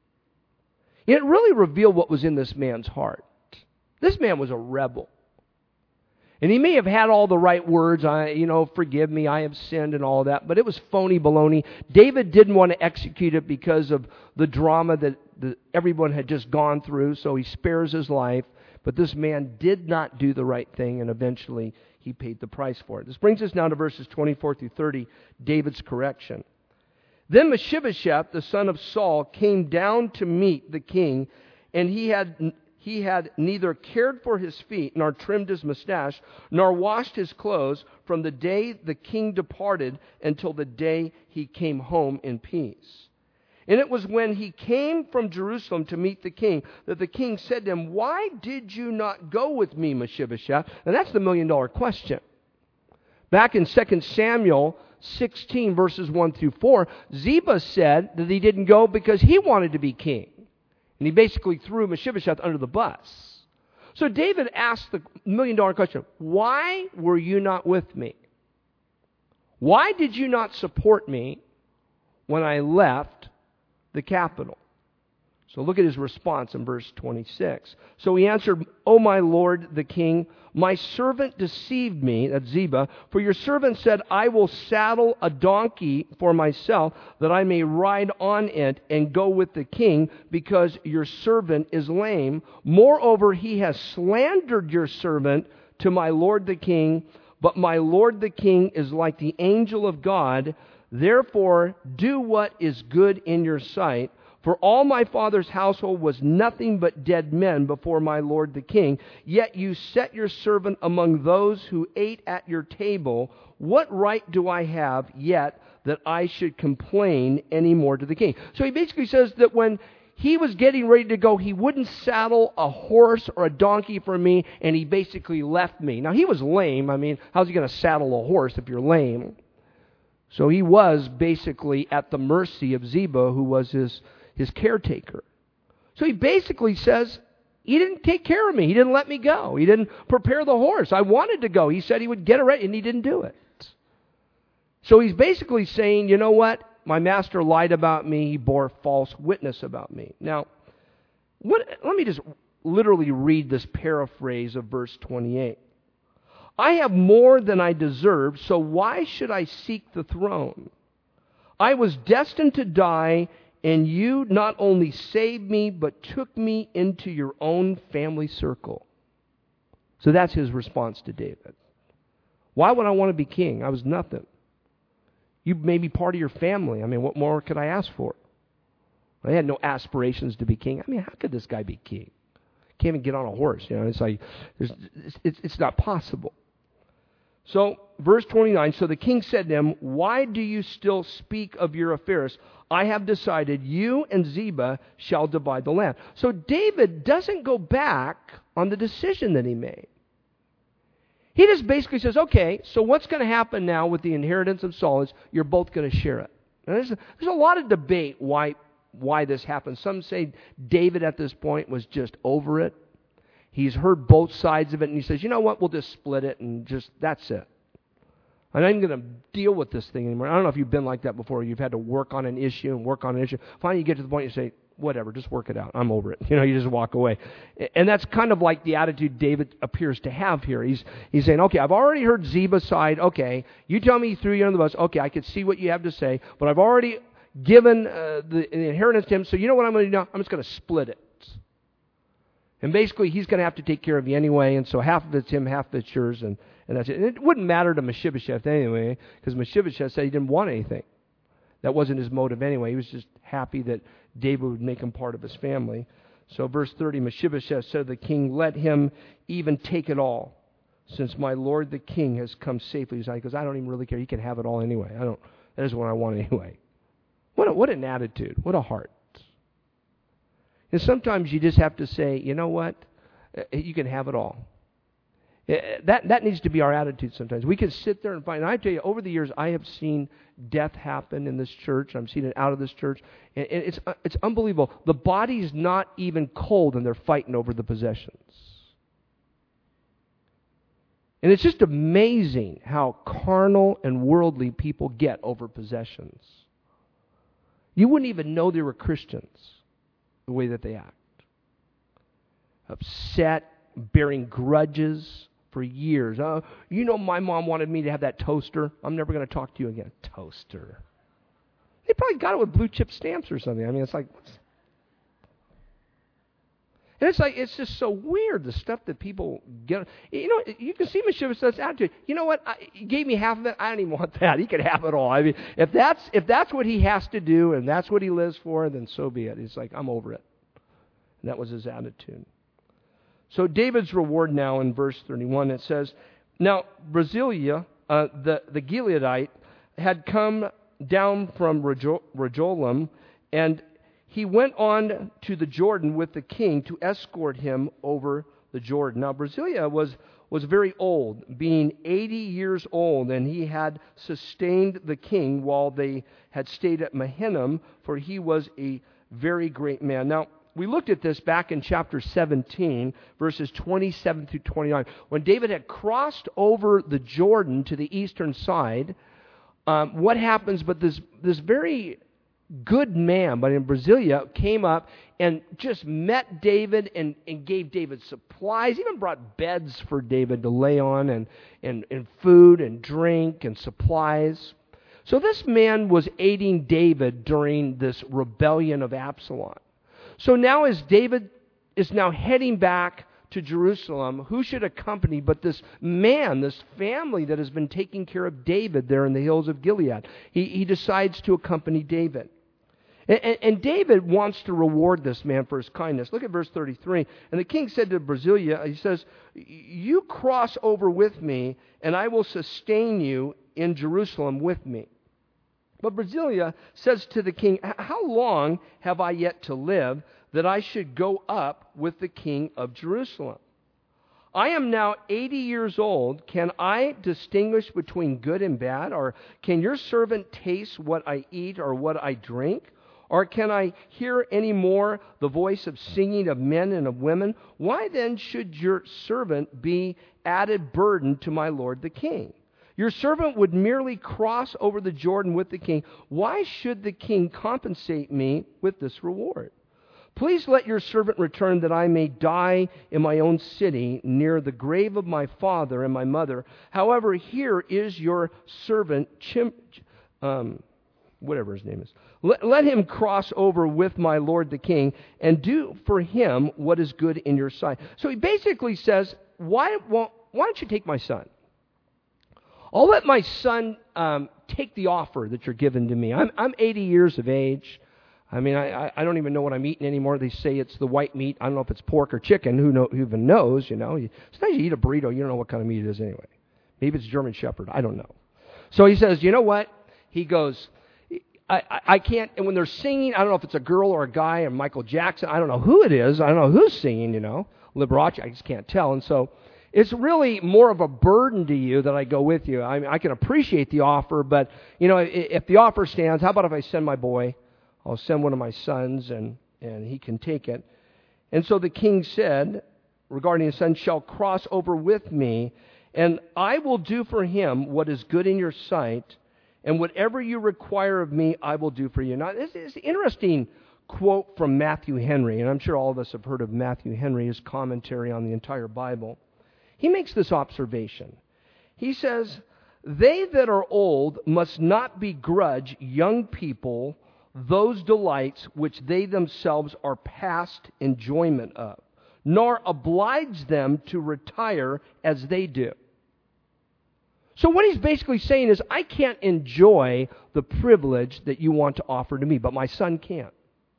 It really revealed what was in this man's heart. This man was a rebel. And he may have had all the right words, forgive me, I have sinned and all that, but it was phony baloney. David didn't want to execute it because of the drama that everyone had just gone through, so he spares his life. But this man did not do the right thing, and eventually he paid the price for it. This brings us now to verses 24 through 30, David's correction. Then Mephibosheth, the son of Saul, came down to meet the king, and he had neither cared for his feet, nor trimmed his mustache, nor washed his clothes from the day the king departed until the day he came home in peace. And it was when he came from Jerusalem to meet the king that the king said to him, why did you not go with me, Mephibosheth? And that's the million-dollar question. Back in 2 Samuel 16, verses 1 through 4, Ziba said that he didn't go because he wanted to be king. And he basically threw Mephibosheth under the bus. So David asked the million-dollar question, why were you not with me? Why did you not support me when I left the capital? So look at his response in verse 26. So he answered, O my lord the king, my servant deceived me, that's Ziba, for your servant said, I will saddle a donkey for myself, that I may ride on it and go with the king, because your servant is lame. Moreover, he has slandered your servant to my lord the king, but my lord the king is like the angel of God. Therefore, do what is good in your sight. For all my father's household was nothing but dead men before my lord the king. Yet you set your servant among those who ate at your table. What right do I have yet that I should complain any more to the king? So he basically says that when he was getting ready to go. He wouldn't saddle a horse or a donkey for me, and he basically left me. Now, he was lame. I mean, how's he going to saddle a horse if you're lame? So he was basically at the mercy of Ziba, who was his caretaker. So he basically says, he didn't take care of me. He didn't let me go. He didn't prepare the horse. I wanted to go. He said he would get it ready, and he didn't do it. So he's basically saying, you know what? My master lied about me. He bore false witness about me. Now, let me just literally read this paraphrase of verse 28. I have more than I deserve, so why should I seek the throne? I was destined to die, and you not only saved me, but took me into your own family circle. So that's his response to David. Why would I want to be king? I was nothing. You may be part of your family. I mean, what more could I ask for? I had no aspirations to be king. I mean, how could this guy be king? Can't even get on a horse. You know, it's like it's not possible. So, verse 29, so the king said to him, why do you still speak of your affairs? I have decided you and Ziba shall divide the land. So David doesn't go back on the decision that he made. He just basically says, okay, so what's going to happen now with the inheritance of Saul is you're both going to share it. Now, there's a lot of debate why this happened. Some say David at this point was just over it. He's heard both sides of it, and he says, you know what, we'll just split it, and just, that's it. I'm not even going to deal with this thing anymore. I don't know if you've been like that before. You've had to work on an issue and work on an issue. Finally, you get to the point you say, whatever, just work it out. I'm over it. You know, you just walk away. And that's kind of like the attitude David appears to have here. He's saying, okay, I've already heard Ziba's side. Okay, you tell me he threw you under the bus. Okay, I can see what you have to say, but I've already given the inheritance to him, so you know what I'm going to do now? I'm just going to split it. And basically, he's going to have to take care of you anyway, and so half of it's him, half of it's yours, and that's it. And it wouldn't matter to Mephibosheth anyway, because Mephibosheth said he didn't want anything. That wasn't his motive anyway. He was just happy that David would make him part of his family. So verse 30, Mephibosheth said to the king, let him even take it all, since my lord the king has come safely. He goes, I don't even really care. He can have it all anyway. That is what I want anyway. What an attitude. What a heart. And sometimes you just have to say, you know what? You can have it all. That needs to be our attitude sometimes. We can sit there and find, and I tell you, over the years, I have seen death happen in this church. I've seen it out of this church. And it's unbelievable. The body's not even cold, and they're fighting over the possessions. And it's just amazing how carnal and worldly people get over possessions. You wouldn't even know they were Christians, the way that they act. Upset, bearing grudges for years. You know, my mom wanted me to have that toaster. I'm never going to talk to you again. Toaster. They probably got it with blue chip stamps or something. I mean, it's like, and it's just so weird, the stuff that people get. You know, you can see Mephibosheth's attitude. You know what? He gave me half of it. I don't even want that. He could have it all. I mean, if that's what he has to do and that's what he lives for, then so be it. He's like, I'm over it. And that was his attitude. So David's reward now in verse 31, it says, now Barzillai, the Gileadite, had come down from Rogelim, and he went on to the Jordan with the king to escort him over the Jordan. Now Barzillai was very old, being 80 years old, and he had sustained the king while they had stayed at Mahanaim, for he was a very great man. Now, we looked at this back in chapter 17, verses 27 through 29. When David had crossed over the Jordan to the eastern side, what happens? But this very good man by the name of Barzillai came up and just met David and gave David supplies, even brought beds for David to lay on and food and drink and supplies. So this man was aiding David during this rebellion of Absalom. So now as David is now heading back to Jerusalem, who should accompany but this man, this family that has been taking care of David there in the hills of Gilead. He decides to accompany David. And David wants to reward this man for his kindness. Look at verse 33. And the king said to Barzillai, he says, you cross over with me, and I will sustain you in Jerusalem with me. But Barzillai says to the king, how long have I yet to live that I should go up with the king of Jerusalem? I am now 80 years old. Can I distinguish between good and bad? Or can your servant taste what I eat or what I drink? Or can I hear any more the voice of singing of men and of women? Why then should your servant be added burden to my lord the king? Your servant would merely cross over the Jordan with the king. Why should the king compensate me with this reward? Please let your servant return that I may die in my own city near the grave of my father and my mother. However, here is your servant, whatever his name is. Let him cross over with my lord the king and do for him what is good in your sight. So he basically says, why don't you take my son? I'll let my son take the offer that you're giving to me. I'm 80 years of age. I mean, I don't even know what I'm eating anymore. They say it's the white meat. I don't know if it's pork or chicken. Who even knows, you know? Sometimes you eat a burrito, you don't know what kind of meat it is anyway. Maybe it's German Shepherd. I don't know. So he says, you know what? He goes, I can't, and when they're singing, I don't know if it's a girl or a guy or Michael Jackson. I don't know who it is. I don't know who's singing, you know. Liberace, I just can't tell. And so it's really more of a burden to you that I go with you. I can appreciate the offer, but, you know, if the offer stands, how about if I send my boy? I'll send one of my sons, and he can take it. And so the king said, regarding his son, shall cross over with me, and I will do for him what is good in your sight, and whatever you require of me, I will do for you. Now, this is an interesting quote from Matthew Henry, and I'm sure all of us have heard of Matthew Henry, his commentary on the entire Bible. He makes this observation. He says, they that are old must not begrudge young people those delights which they themselves are past enjoyment of, nor oblige them to retire as they do. So what he's basically saying is, I can't enjoy the privilege that you want to offer to me, but my son can.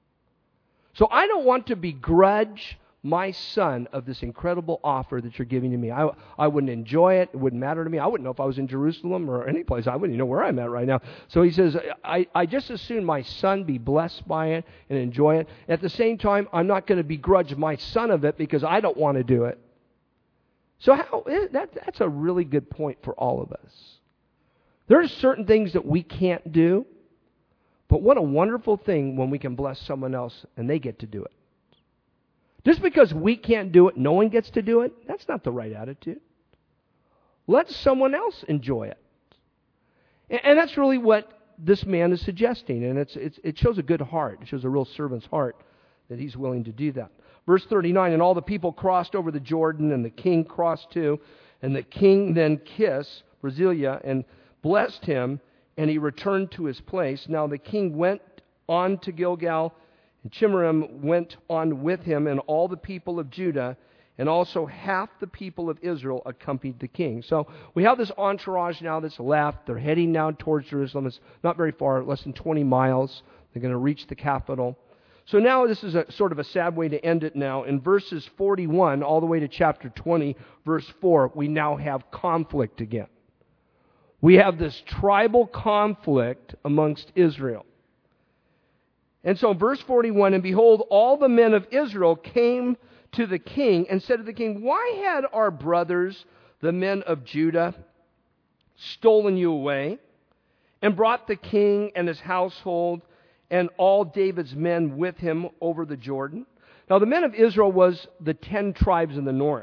So I don't want to begrudge my son of this incredible offer that you're giving to me. I wouldn't enjoy it. It wouldn't matter to me. I wouldn't know if I was in Jerusalem or any place. I wouldn't even know where I'm at right now. So he says, I just assume my son be blessed by it and enjoy it. At the same time, I'm not going to begrudge my son of it because I don't want to do it. So that's a really good point for all of us. There are certain things that we can't do, but what a wonderful thing when we can bless someone else and they get to do it. Just because we can't do it, no one gets to do it, that's not the right attitude. Let someone else enjoy it. And that's really what this man is suggesting, and it shows a good heart. It shows a real servant's heart that he's willing to do that. Verse 39, and all the people crossed over the Jordan, and the king crossed too, and the king then kissed Barzillai and blessed him, and he returned to his place. Now the king went on to Gilgal, and Chimram went on with him, and all the people of Judah, and also half the people of Israel accompanied the king. So we have this entourage now that's left. They're heading now towards Jerusalem. It's not very far, less than 20 miles. They're going to reach the capital. So now this is a sort of a sad way to end it now. In verses 41 all the way to chapter 20, verse 4, we now have conflict again. We have this tribal conflict amongst Israel. And so verse 41, and behold, all the men of Israel came to the king and said to the king, why had our brothers, the men of Judah, stolen you away and brought the king and his household and all David's men with him over the Jordan? Now the men of Israel was the 10 tribes in the north.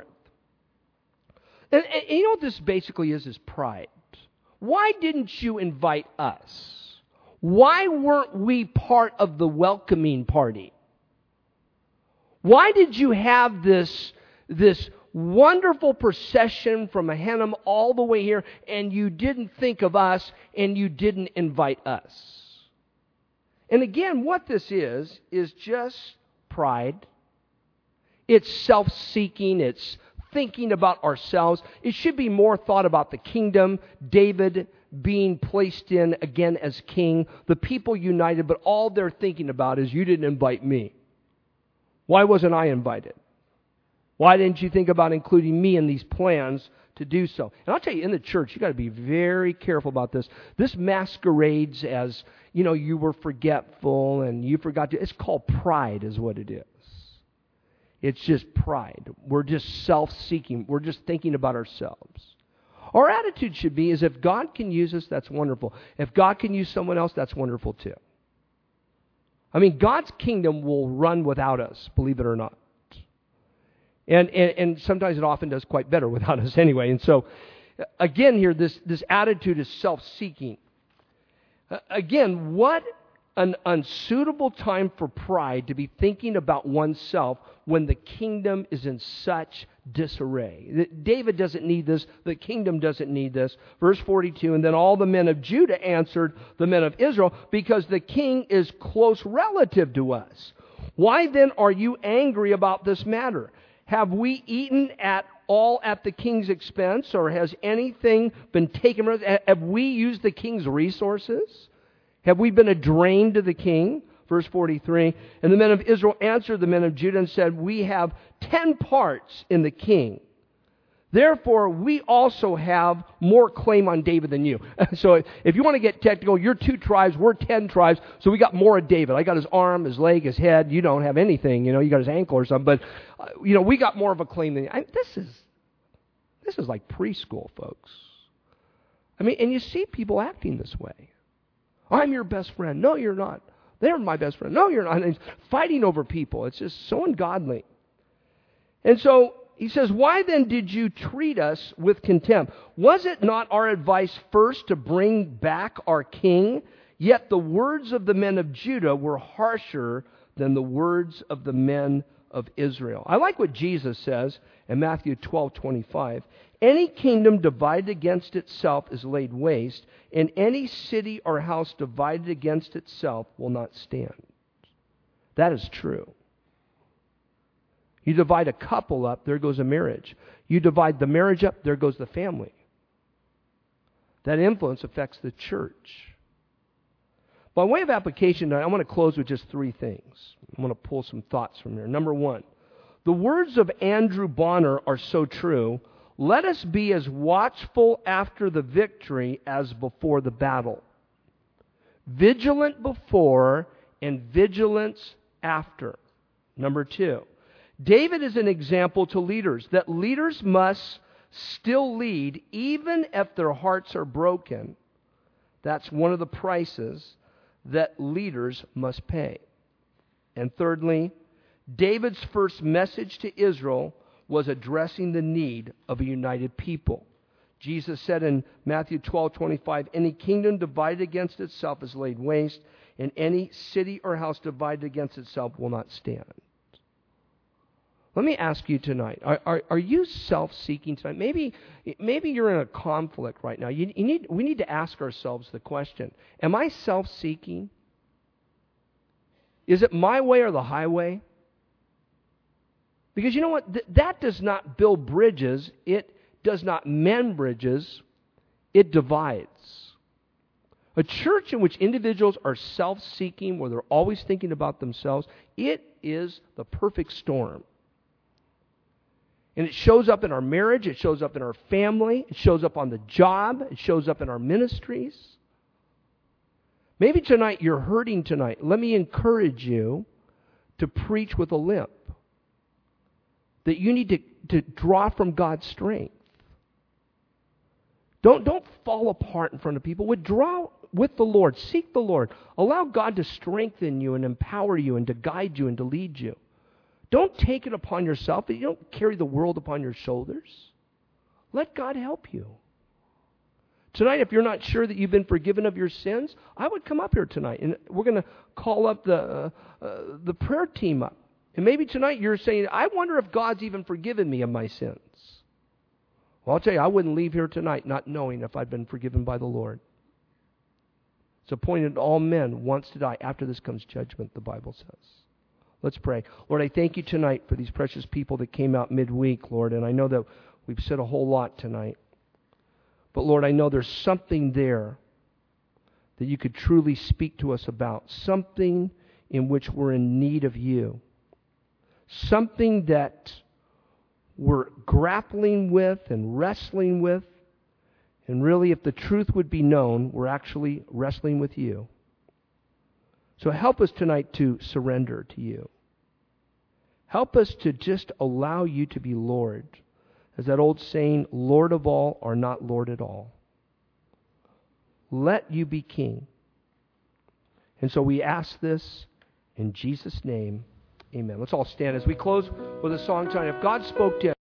And you know what this basically is pride. Why didn't you invite us? Why weren't we part of the welcoming party? Why did you have this wonderful procession from Mahanaim all the way here, and you didn't think of us, and you didn't invite us? And again, what this is just pride. It's self-seeking. It's thinking about ourselves. It should be more thought about the kingdom, David being placed in again as king, the people united, but all they're thinking about is, you didn't invite me. Why wasn't I invited? Why didn't you think about including me in these plans to do so. And I'll tell you, in the church, you got to be very careful about this. This masquerades as, you were forgetful and you forgot to. It's called pride is what it is. It's just pride. We're just self-seeking. We're just thinking about ourselves. Our attitude should be is if God can use us, that's wonderful. If God can use someone else, that's wonderful too. I mean, God's kingdom will run without us, believe it or not. And sometimes it often does quite better without us anyway. And so, again here, this attitude is self-seeking. Again, what an unsuitable time for pride to be thinking about oneself when the kingdom is in such disarray. David doesn't need this. The kingdom doesn't need this. Verse 42, and then all the men of Judah answered the men of Israel, because the king is close relative to us. Why then are you angry about this matter? Have we eaten at all at the king's expense, or has anything been taken from us? Have we used the king's resources? Have we been a drain to the king? Verse 43, and the men of Israel answered the men of Judah and said, we have 10 parts in the king. Therefore, we also have more claim on David than you. So if you want to get technical, you're 2 tribes, we're 10 tribes, so we got more of David. I got his arm, his leg, his head. You don't have anything, you got his ankle or something. But, we got more of a claim than you. This is like preschool, folks. I mean, and you see people acting this way. I'm your best friend. No, you're not. They're my best friend. No, you're not. And fighting over people. It's just so ungodly. And so he says, why then did you treat us with contempt? Was it not our advice first to bring back our king? Yet the words of the men of Judah were harsher than the words of the men of Israel. I like what Jesus says in Matthew 12:25. Any kingdom divided against itself is laid waste, and any city or house divided against itself will not stand. That is true. You divide a couple up, there goes a marriage. You divide the marriage up, there goes the family. That influence affects the church. By way of application, I want to close with just 3 things. I want to pull some thoughts from here. Number 1, the words of Andrew Bonner are so true. Let us be as watchful after the victory as before the battle. Vigilant before and vigilance after. Number 2, David is an example to leaders that leaders must still lead even if their hearts are broken. That's one of the prices that leaders must pay. And thirdly, David's first message to Israel was addressing the need of a united people. Jesus said in Matthew 12:25, any kingdom divided against itself is laid waste, and any city or house divided against itself will not stand. Let me ask you tonight, are you self-seeking tonight? Maybe you're in a conflict right now. We need to ask ourselves the question, am I self-seeking? Is it my way or the highway? Because you know what? That does not build bridges. It does not mend bridges. It divides. A church in which individuals are self-seeking, where they're always thinking about themselves, it is the perfect storm. And it shows up in our marriage. It shows up in our family. It shows up on the job. It shows up in our ministries. Maybe tonight you're hurting tonight. Let me encourage you to preach with a limp. That you need to draw from God's strength. Don't fall apart in front of people. Withdraw with the Lord. Seek the Lord. Allow God to strengthen you and empower you and to guide you and to lead you. Don't take it upon yourself. You don't carry the world upon your shoulders. Let God help you. Tonight, if you're not sure that you've been forgiven of your sins, I would come up here tonight, and we're going to call up the prayer team up. And maybe tonight you're saying, I wonder if God's even forgiven me of my sins. Well, I'll tell you, I wouldn't leave here tonight not knowing if I'd been forgiven by the Lord. It's appointed to all men once to die. After this comes judgment, the Bible says. Let's pray. Lord, I thank you tonight for these precious people that came out midweek, Lord. And I know that we've said a whole lot tonight. But Lord, I know there's something there that you could truly speak to us about. Something in which we're in need of you. Something that we're grappling with and wrestling with. And really, if the truth would be known, we're actually wrestling with you. So help us tonight to surrender to you. Help us to just allow you to be Lord. As that old saying, Lord of all or not Lord at all. Let you be King. And so we ask this in Jesus' name. Amen. Let's all stand as we close with a song tonight. If God spoke to you,